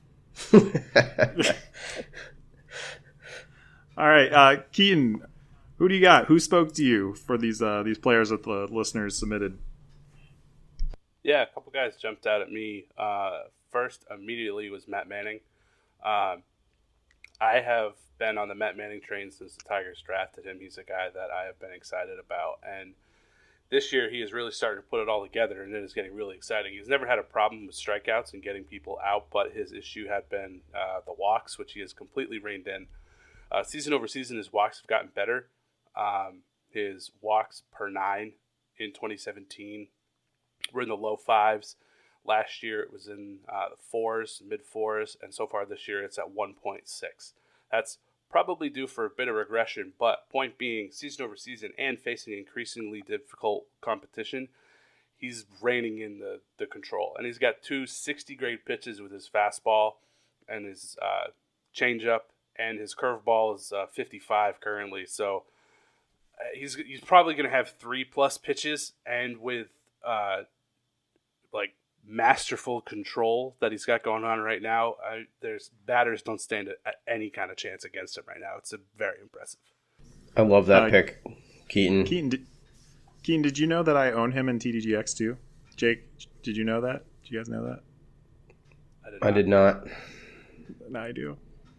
All right, uh, Keaton, who do you got? Who spoke to you for these uh, these players that the listeners submitted? Yeah, a couple guys jumped out at me. Uh, first, immediately, was Matt Manning. Um, I have been on the Matt Manning train since the Tigers drafted him. He's a guy that I have been excited about. And this year, he is really starting to put it all together, and it is getting really exciting. He's never had a problem with strikeouts and getting people out, but his issue had been uh, the walks, which he has completely reined in. Uh, season over season, his walks have gotten better. Um, his walks per nine in twenty seventeen were in the low fives. Last year it was in uh, the fours, mid fours, and so far this year it's at one point six. That's probably due for a bit of regression, but point being, season over season and facing increasingly difficult competition, he's reining in the, the control. And he's got two sixty-grade pitches with his fastball and his uh, changeup, and his curveball is uh, fifty-five currently. So uh, he's he's probably going to have three plus pitches, and with uh, like masterful control that he's got going on right now, I, there's batters don't stand a, a, any kind of chance against him right now. It's a very impressive. I love that Uh, pick, Keaton. Keaton, did, Keaton, did you know that I own him in T D G X too? Jake, did you know that? Did you guys know that? I did I not. did not. No, I do.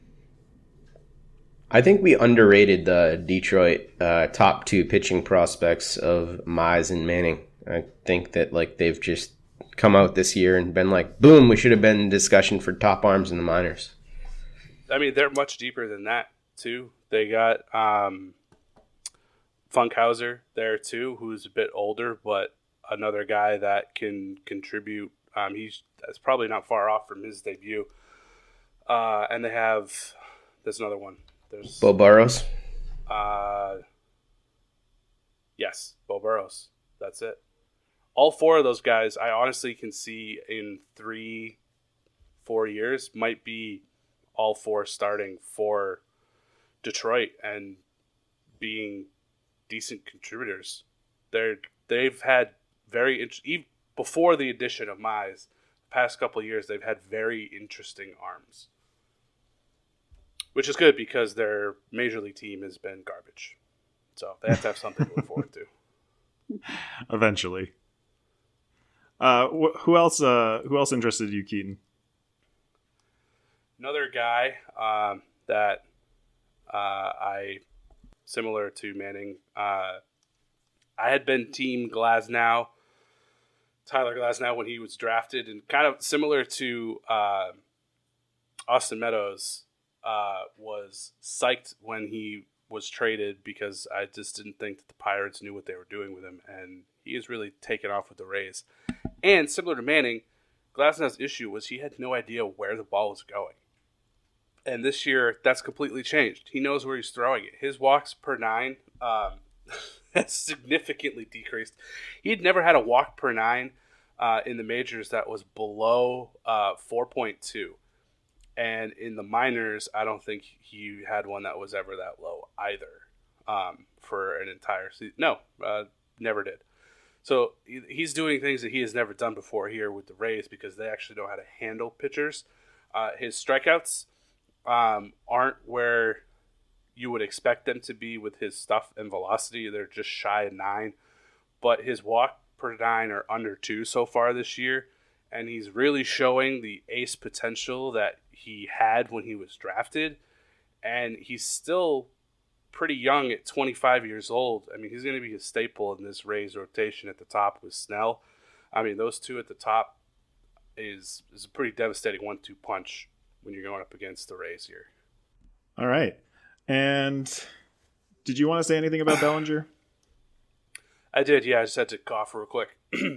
I think we underrated the Detroit uh, top two pitching prospects of Mize and Manning. I think that like they've just come out this year and been like, boom, we should have been in discussion for top arms in the minors. I mean, they're much deeper than that, too. They got um, Funkhauser there, too, who's a bit older, but another guy that can contribute. Um, he's that's probably not far off from his debut. Uh, and they have, there's another one. There's Bo Burrows. Uh, yes, Bo Burrows. That's it. All four of those guys, I honestly can see in three, four years, might be all four starting for Detroit and being decent contributors. They're they've had very even before the addition of Mize, the past couple of years they've had very interesting arms, which is good because their major league team has been garbage, so they have to have something to look forward to. Eventually. Uh, wh- who else? Uh, who else interested you, Keaton? Another guy um, that uh, I, similar to Manning, uh, I had been Team Glasnow, Tyler Glasnow, when he was drafted, and kind of similar to uh, Austin Meadows uh, was psyched when he was traded because I just didn't think that the Pirates knew what they were doing with him, and he has really taken off with the Rays. And similar to Manning, Glasnow's issue was he had no idea where the ball was going. And this year, that's completely changed. He knows where he's throwing it. His walks per nine um, has significantly decreased. He had never had a walk per nine uh, in the majors that was below uh, four point two. And in the minors, I don't think he had one that was ever that low either um, for an entire season. No, uh, never did. So he's doing things that he has never done before here with the Rays because they actually know how to handle pitchers. Uh, his strikeouts um, aren't where you would expect them to be with his stuff and velocity. They're just shy of nine. But his walk per nine are under two so far this year. And he's really showing the ace potential that he had when he was drafted. And he's still pretty young at twenty-five years old. I mean, he's going to be a staple in this Rays rotation at the top with Snell. I mean, those two at the top is, is a pretty devastating one two punch when you're going up against the Rays here. All right. And did you want to say anything about Bellinger? I did, yeah. I just had to cough real quick.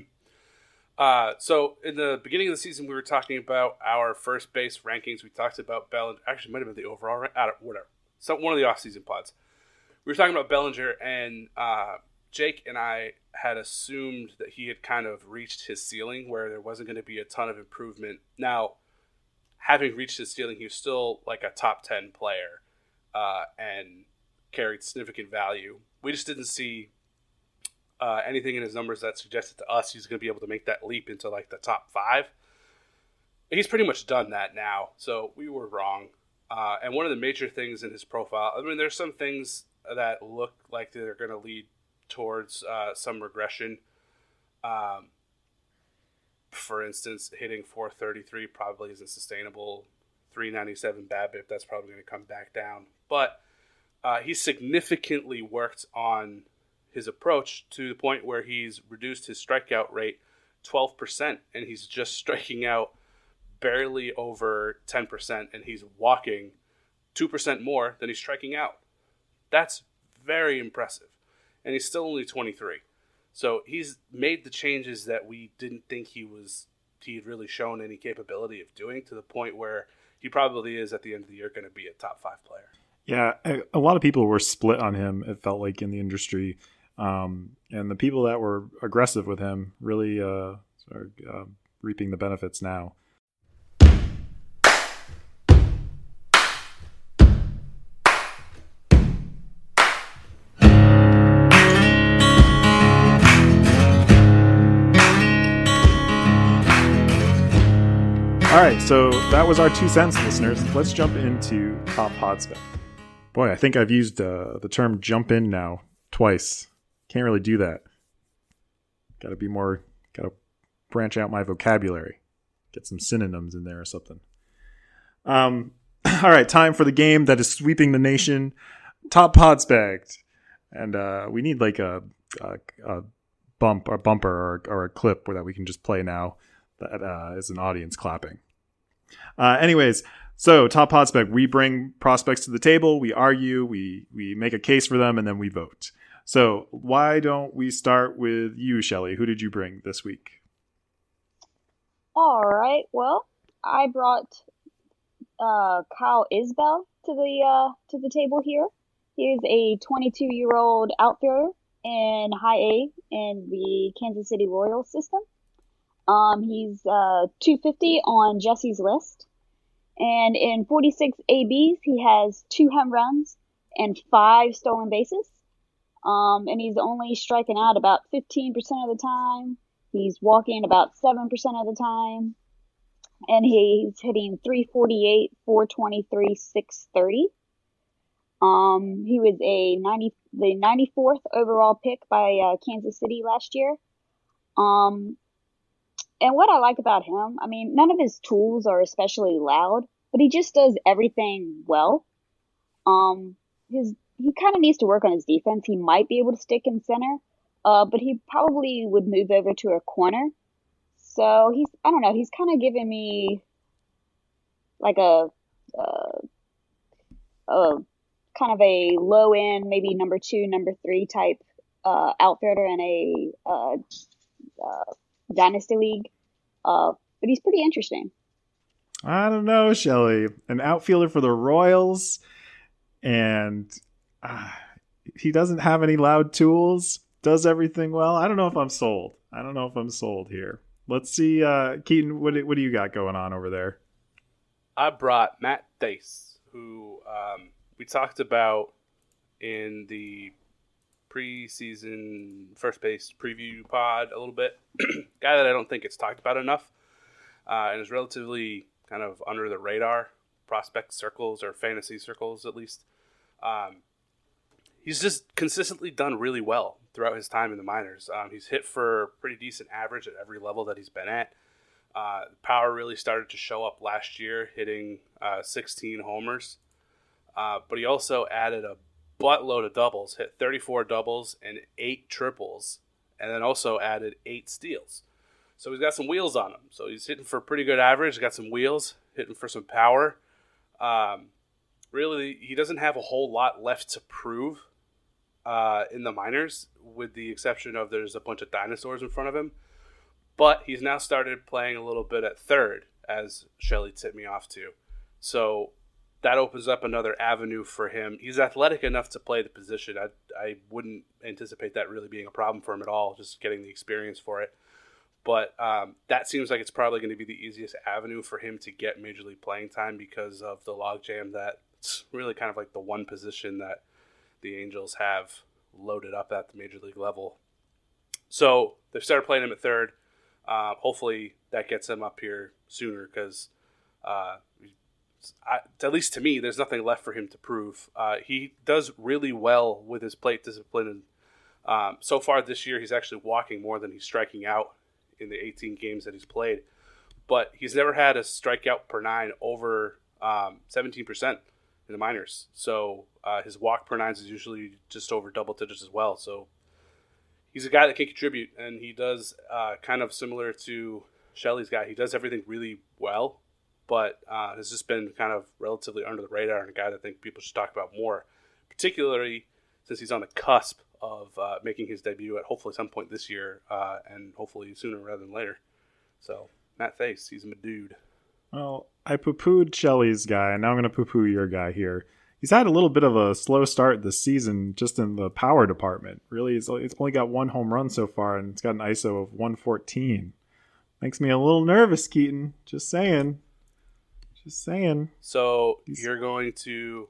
Uh, so in the beginning of the season, we were talking about our first base rankings. We talked about Bellinger. Actually, it might have been the overall rank. I don't, whatever. So one of the off-season pods. We were talking about Bellinger, and uh, Jake and I had assumed that he had kind of reached his ceiling, where there wasn't going to be a ton of improvement. Now, having reached his ceiling, he was still like a top ten player uh, and carried significant value. We just didn't see Uh, anything in his numbers that suggested to us he's going to be able to make that leap into like the top five. He's pretty much done that now, so we were wrong. Uh, and one of the major things in his profile, I mean, there's some things that look like they're going to lead towards uh, some regression. Um, for instance, hitting four thirty-three probably isn't sustainable. three ninety-seven BABIP, that's probably going to come back down. But uh, he's significantly worked on his approach to the point where he's reduced his strikeout rate twelve percent, and he's just striking out barely over ten percent, and he's walking two percent more than he's striking out. That's very impressive. And he's still only twenty-three. So he's made the changes that we didn't think he was he had really shown any capability of doing, to the point where he probably is at the end of the year going to be a top five player. Yeah, a, a lot of people were split on him, it felt like, in the industry. Um, and the people that were aggressive with him really uh, are uh, reaping the benefits now. All right, so that was our two cents, listeners. Let's jump into Top Pod Spec. Boy, I think I've used uh, the term jump in now twice. Can't really do that. Got to be more, got to branch out my vocabulary. Get some synonyms in there or something. Um, all right, time for the game that is sweeping the nation. Top Pod Spec. And uh, we need like a, a, a bump or bumper or, or a clip where that we can just play now that uh, is an audience clapping. Uh, anyways, so Top Pod Spec, we bring prospects to the table, we argue, we we make a case for them, and then we vote. So why don't we start with you, Shelly? Who did you bring this week? All right. Well, I brought uh, Kyle Isbell to the uh, to the table here. He is a twenty-two-year-old outfielder in High A in the Kansas City Royals system. Um, he's uh, two fifty on Jesse's list. And in forty-six A Bs, he has two home runs and five stolen bases. Um, and he's only striking out about fifteen percent of the time. He's walking about seven percent of the time. And he's hitting three forty-eight, four twenty-three, six thirty. Um, he was a ninety, the ninety-fourth overall pick by uh, Kansas City last year. Um, and what I like about him, I mean, none of his tools are especially loud, but he just does everything well. Um, his he kind of needs to work on his defense. He might be able to stick in center, uh, but he probably would move over to a corner. So he's, I don't know, he's kind of giving me like a uh, uh, kind of a low end, maybe number two, number three type uh, outfielder in a uh, uh, dynasty league. Uh, but he's pretty interesting. I don't know, Shelly. An outfielder for the Royals, and uh, he doesn't have any loud tools, does everything well. I don't know if I'm sold. I don't know if I'm sold here. Let's see. Uh, Keaton, what, do- what do you got going on over there? I brought Matt Thaiss, who um, we talked about in the preseason first base preview pod a little bit. Guy that I don't think gets talked about enough, uh, and is relatively kind of under the radar prospect circles or fantasy circles at least. Um, he's just consistently done really well throughout his time in the minors. Um, he's hit for pretty decent average at every level that he's been at. Uh, power really started to show up last year, hitting uh, sixteen homers. Uh, but he also added a buttload of doubles, hit thirty-four doubles and eight triples, and then also added eight steals. So he's got some wheels on him. So he's hitting for pretty good average, got some wheels, hitting for some power. Um, really, he doesn't have a whole lot left to prove uh, in the minors, with the exception of there's a bunch of dinosaurs in front of him. But he's now started playing a little bit at third, as Shelly tipped me off to. So that opens up another avenue for him. He's athletic enough to play the position. I, I wouldn't anticipate that really being a problem for him at all, just getting the experience for it. But um, that seems like it's probably going to be the easiest avenue for him to get Major League playing time because of the logjam that it's really kind of like the one position that the Angels have loaded up at the Major League level. So they've started playing him at third. Uh, hopefully that gets him up here sooner because, uh, I, at least to me, there's nothing left for him to prove. Uh, he does really well with his plate discipline. And um, so far this year, he's actually walking more than he's striking out in the eighteen games that he's played. But he's never had a strikeout per nine over um, seventeen percent in the minors. So uh, his walk per nines is usually just over double digits as well. So he's a guy that can contribute, and he does uh, kind of similar to Shelly's guy. He does everything really well, but uh, has just been kind of relatively under the radar and a guy that I think people should talk about more, particularly since he's on the cusp of uh, making his debut at hopefully some point this year, uh, and hopefully sooner rather than later. So, Matt Thaiss, he's my dude. Well, I poo-pooed Shelly's guy, and now I'm going to poo-poo your guy here. He's had a little bit of a slow start this season just in the power department. Really, it's only got one home run so far, and it's got an I S O of one fourteen. Makes me a little nervous, Keaton. Just saying. Just saying. So He's... you're going to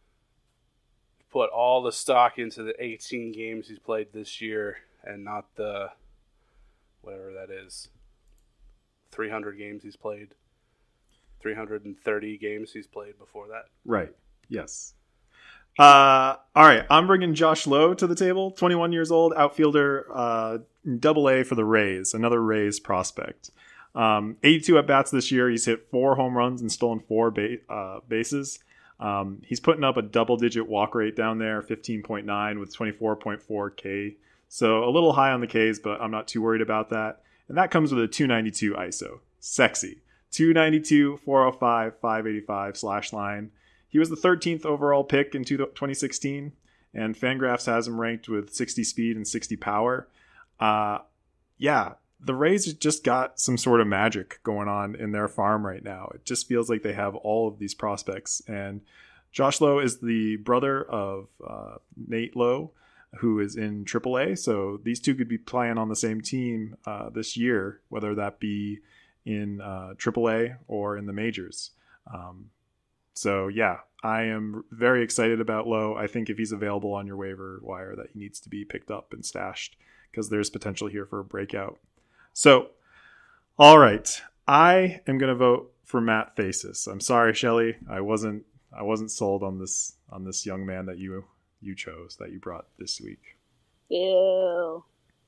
put all the stock into the eighteen games he's played this year and not the, whatever that is, three hundred games he's played, three hundred thirty games he's played before that. Right. Yes. Uh, all right. I'm bringing Josh Lowe to the table. twenty-one years old, outfielder, uh, double A for the Rays, another Rays prospect. Um, eighty-two at bats this year. He's hit four home runs and stolen four ba- uh, bases. Um, he's putting up a double digit walk rate down there, fifteen point nine with twenty-four point four K. So a little high on the Ks, but I'm not too worried about that. And that comes with a two ninety-two I S O. Sexy. two ninety-two, four oh five, five eighty-five slash line. He was the thirteenth overall pick in twenty sixteen, and Fangraphs has him ranked with sixty speed and sixty power. Uh, yeah, the Rays just got some sort of magic going on in their farm right now. It just feels like they have all of these prospects. And Josh Lowe is the brother of uh, Nate Lowe, who is in triple A. So these two could be playing on the same team uh, this year, whether that be in uh, triple A or in the majors. Um, So, yeah, I am very excited about Lowe. I think if he's available on your waiver wire that he needs to be picked up and stashed because there's potential here for a breakout. So, all right, I am going to vote for Matt Thaiss. I'm sorry, Shelly. I wasn't I wasn't sold on this on this young man that you you chose, that you brought this week. Ew.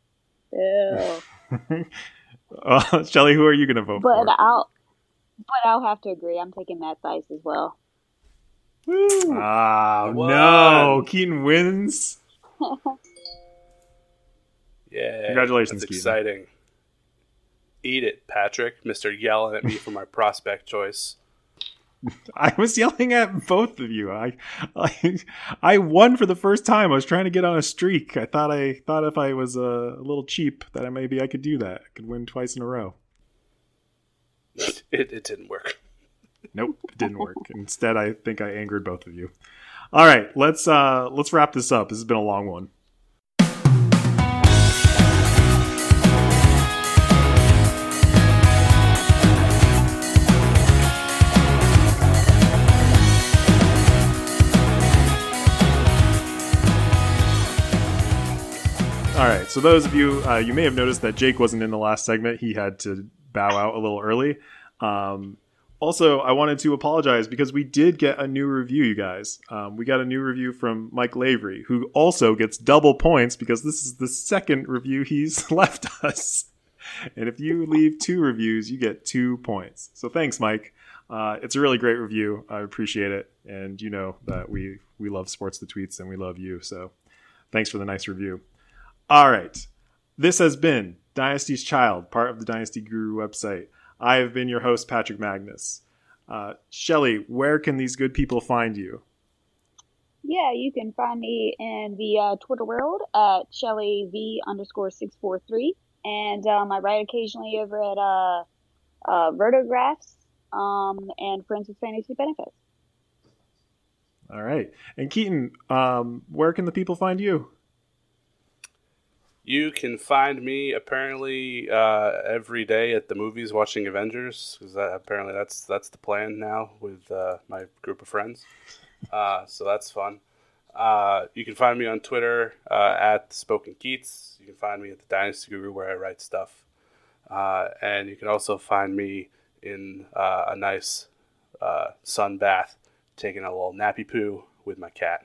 Ew. uh, Shelly, who are you going to vote but for? I'll, but I'll have to agree. I'm taking Matt Thaiss as well. Woo. Ah, no. Keaton wins. Yeah. Congratulations, that's Keaton. exciting. Eat it, Patrick. Mister yelling at me for my prospect choice. I was yelling at both of you. I, I, I won for the first time. I was trying to get on a streak. I thought I thought if I was uh, a little cheap that I, maybe I could do that. I could win twice in a row. It, it didn't work. Nope, it didn't work. Instead, I think I angered both of you. All right, let's uh, let's wrap this up. This has been a long one. All right, so those of you, uh, you may have noticed that Jake wasn't in the last segment. He had to bow out a little early. Um, also, I wanted to apologize because we did get a new review, you guys. Um, we got a new review from Mike Lavery, who also gets double points because this is the second review he's left us. And if you leave two reviews, you get two points. So thanks, Mike. Uh, it's a really great review. I appreciate it. And you know that we, we love Sports the Tweets and we love you. So thanks for the nice review. All right. This has been Dynasty's Child, part of the Dynasty Guru website. I have been your host, Patrick Magnus. Uh, Shelly, where can these good people find you? Yeah, you can find me in the uh, Twitter world at Shelly V underscore six four three. And um, I write occasionally over at uh, uh, Vertographs um, and Friends with Fantasy Benefits. All right. And Keaton, um, where can the people find you? You can find me apparently uh, every day at the movies watching Avengers, because that, apparently that's that's the plan now with uh, my group of friends. Uh, so that's fun. Uh, you can find me on Twitter uh, at Spoken Keats. You can find me at the Dynasty Guru where I write stuff, uh, and you can also find me in uh, a nice uh, sun bath, taking a little nappy poo with my cat.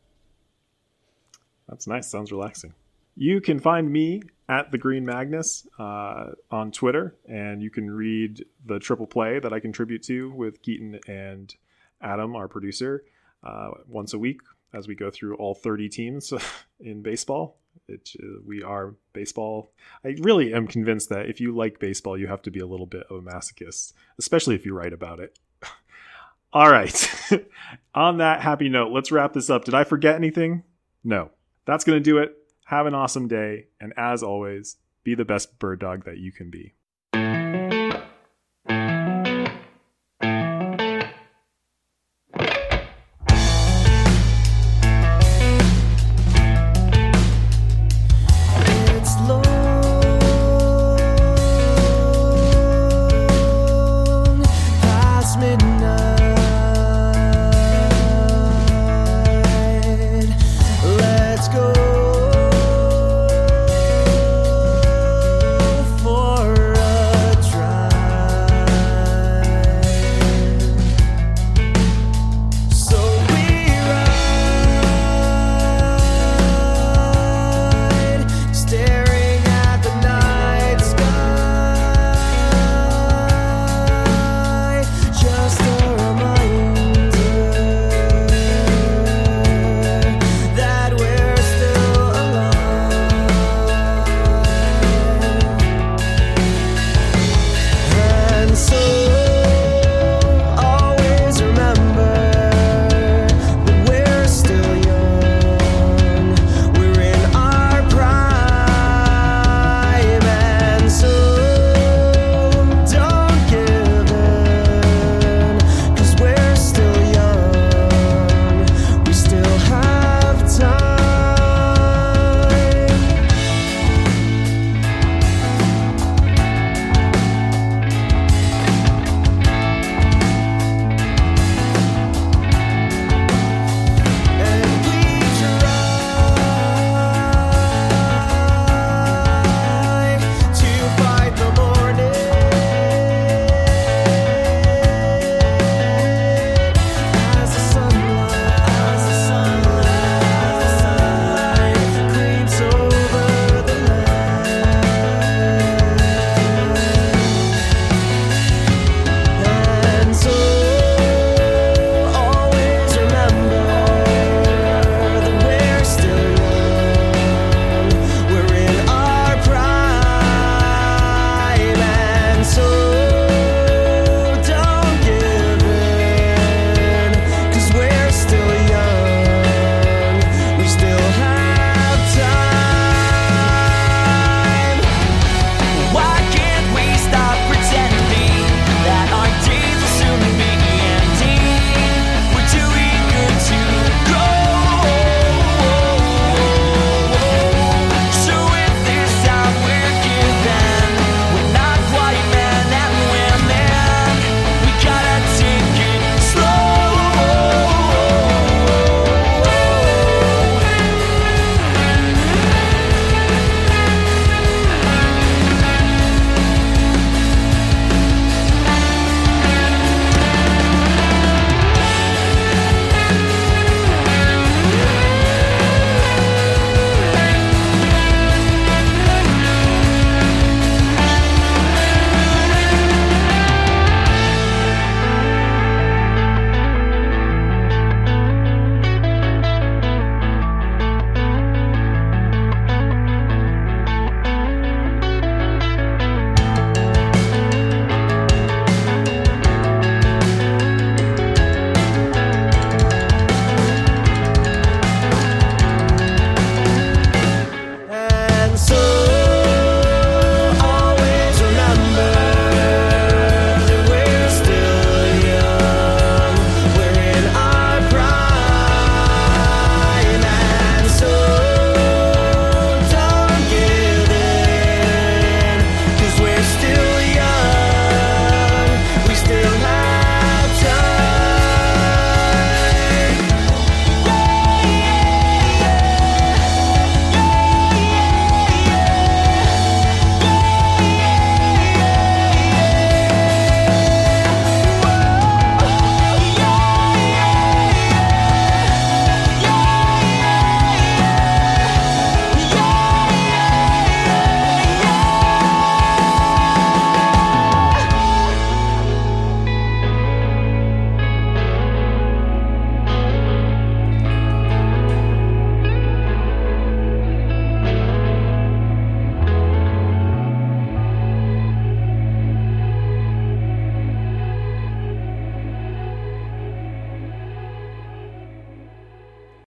That's nice. Sounds relaxing. You can find me at The Green Magnus uh, on Twitter, and you can read the triple play that I contribute to with Keaton and Adam, our producer, uh, once a week as we go through all thirty teams in baseball. It, uh, we are baseball. I really am convinced that if you like baseball, you have to be a little bit of a masochist, especially if you write about it. All right. On that happy note, let's wrap this up. Did I forget anything? No. That's going to do it. Have an awesome day, and as always, be the best bird dog that you can be.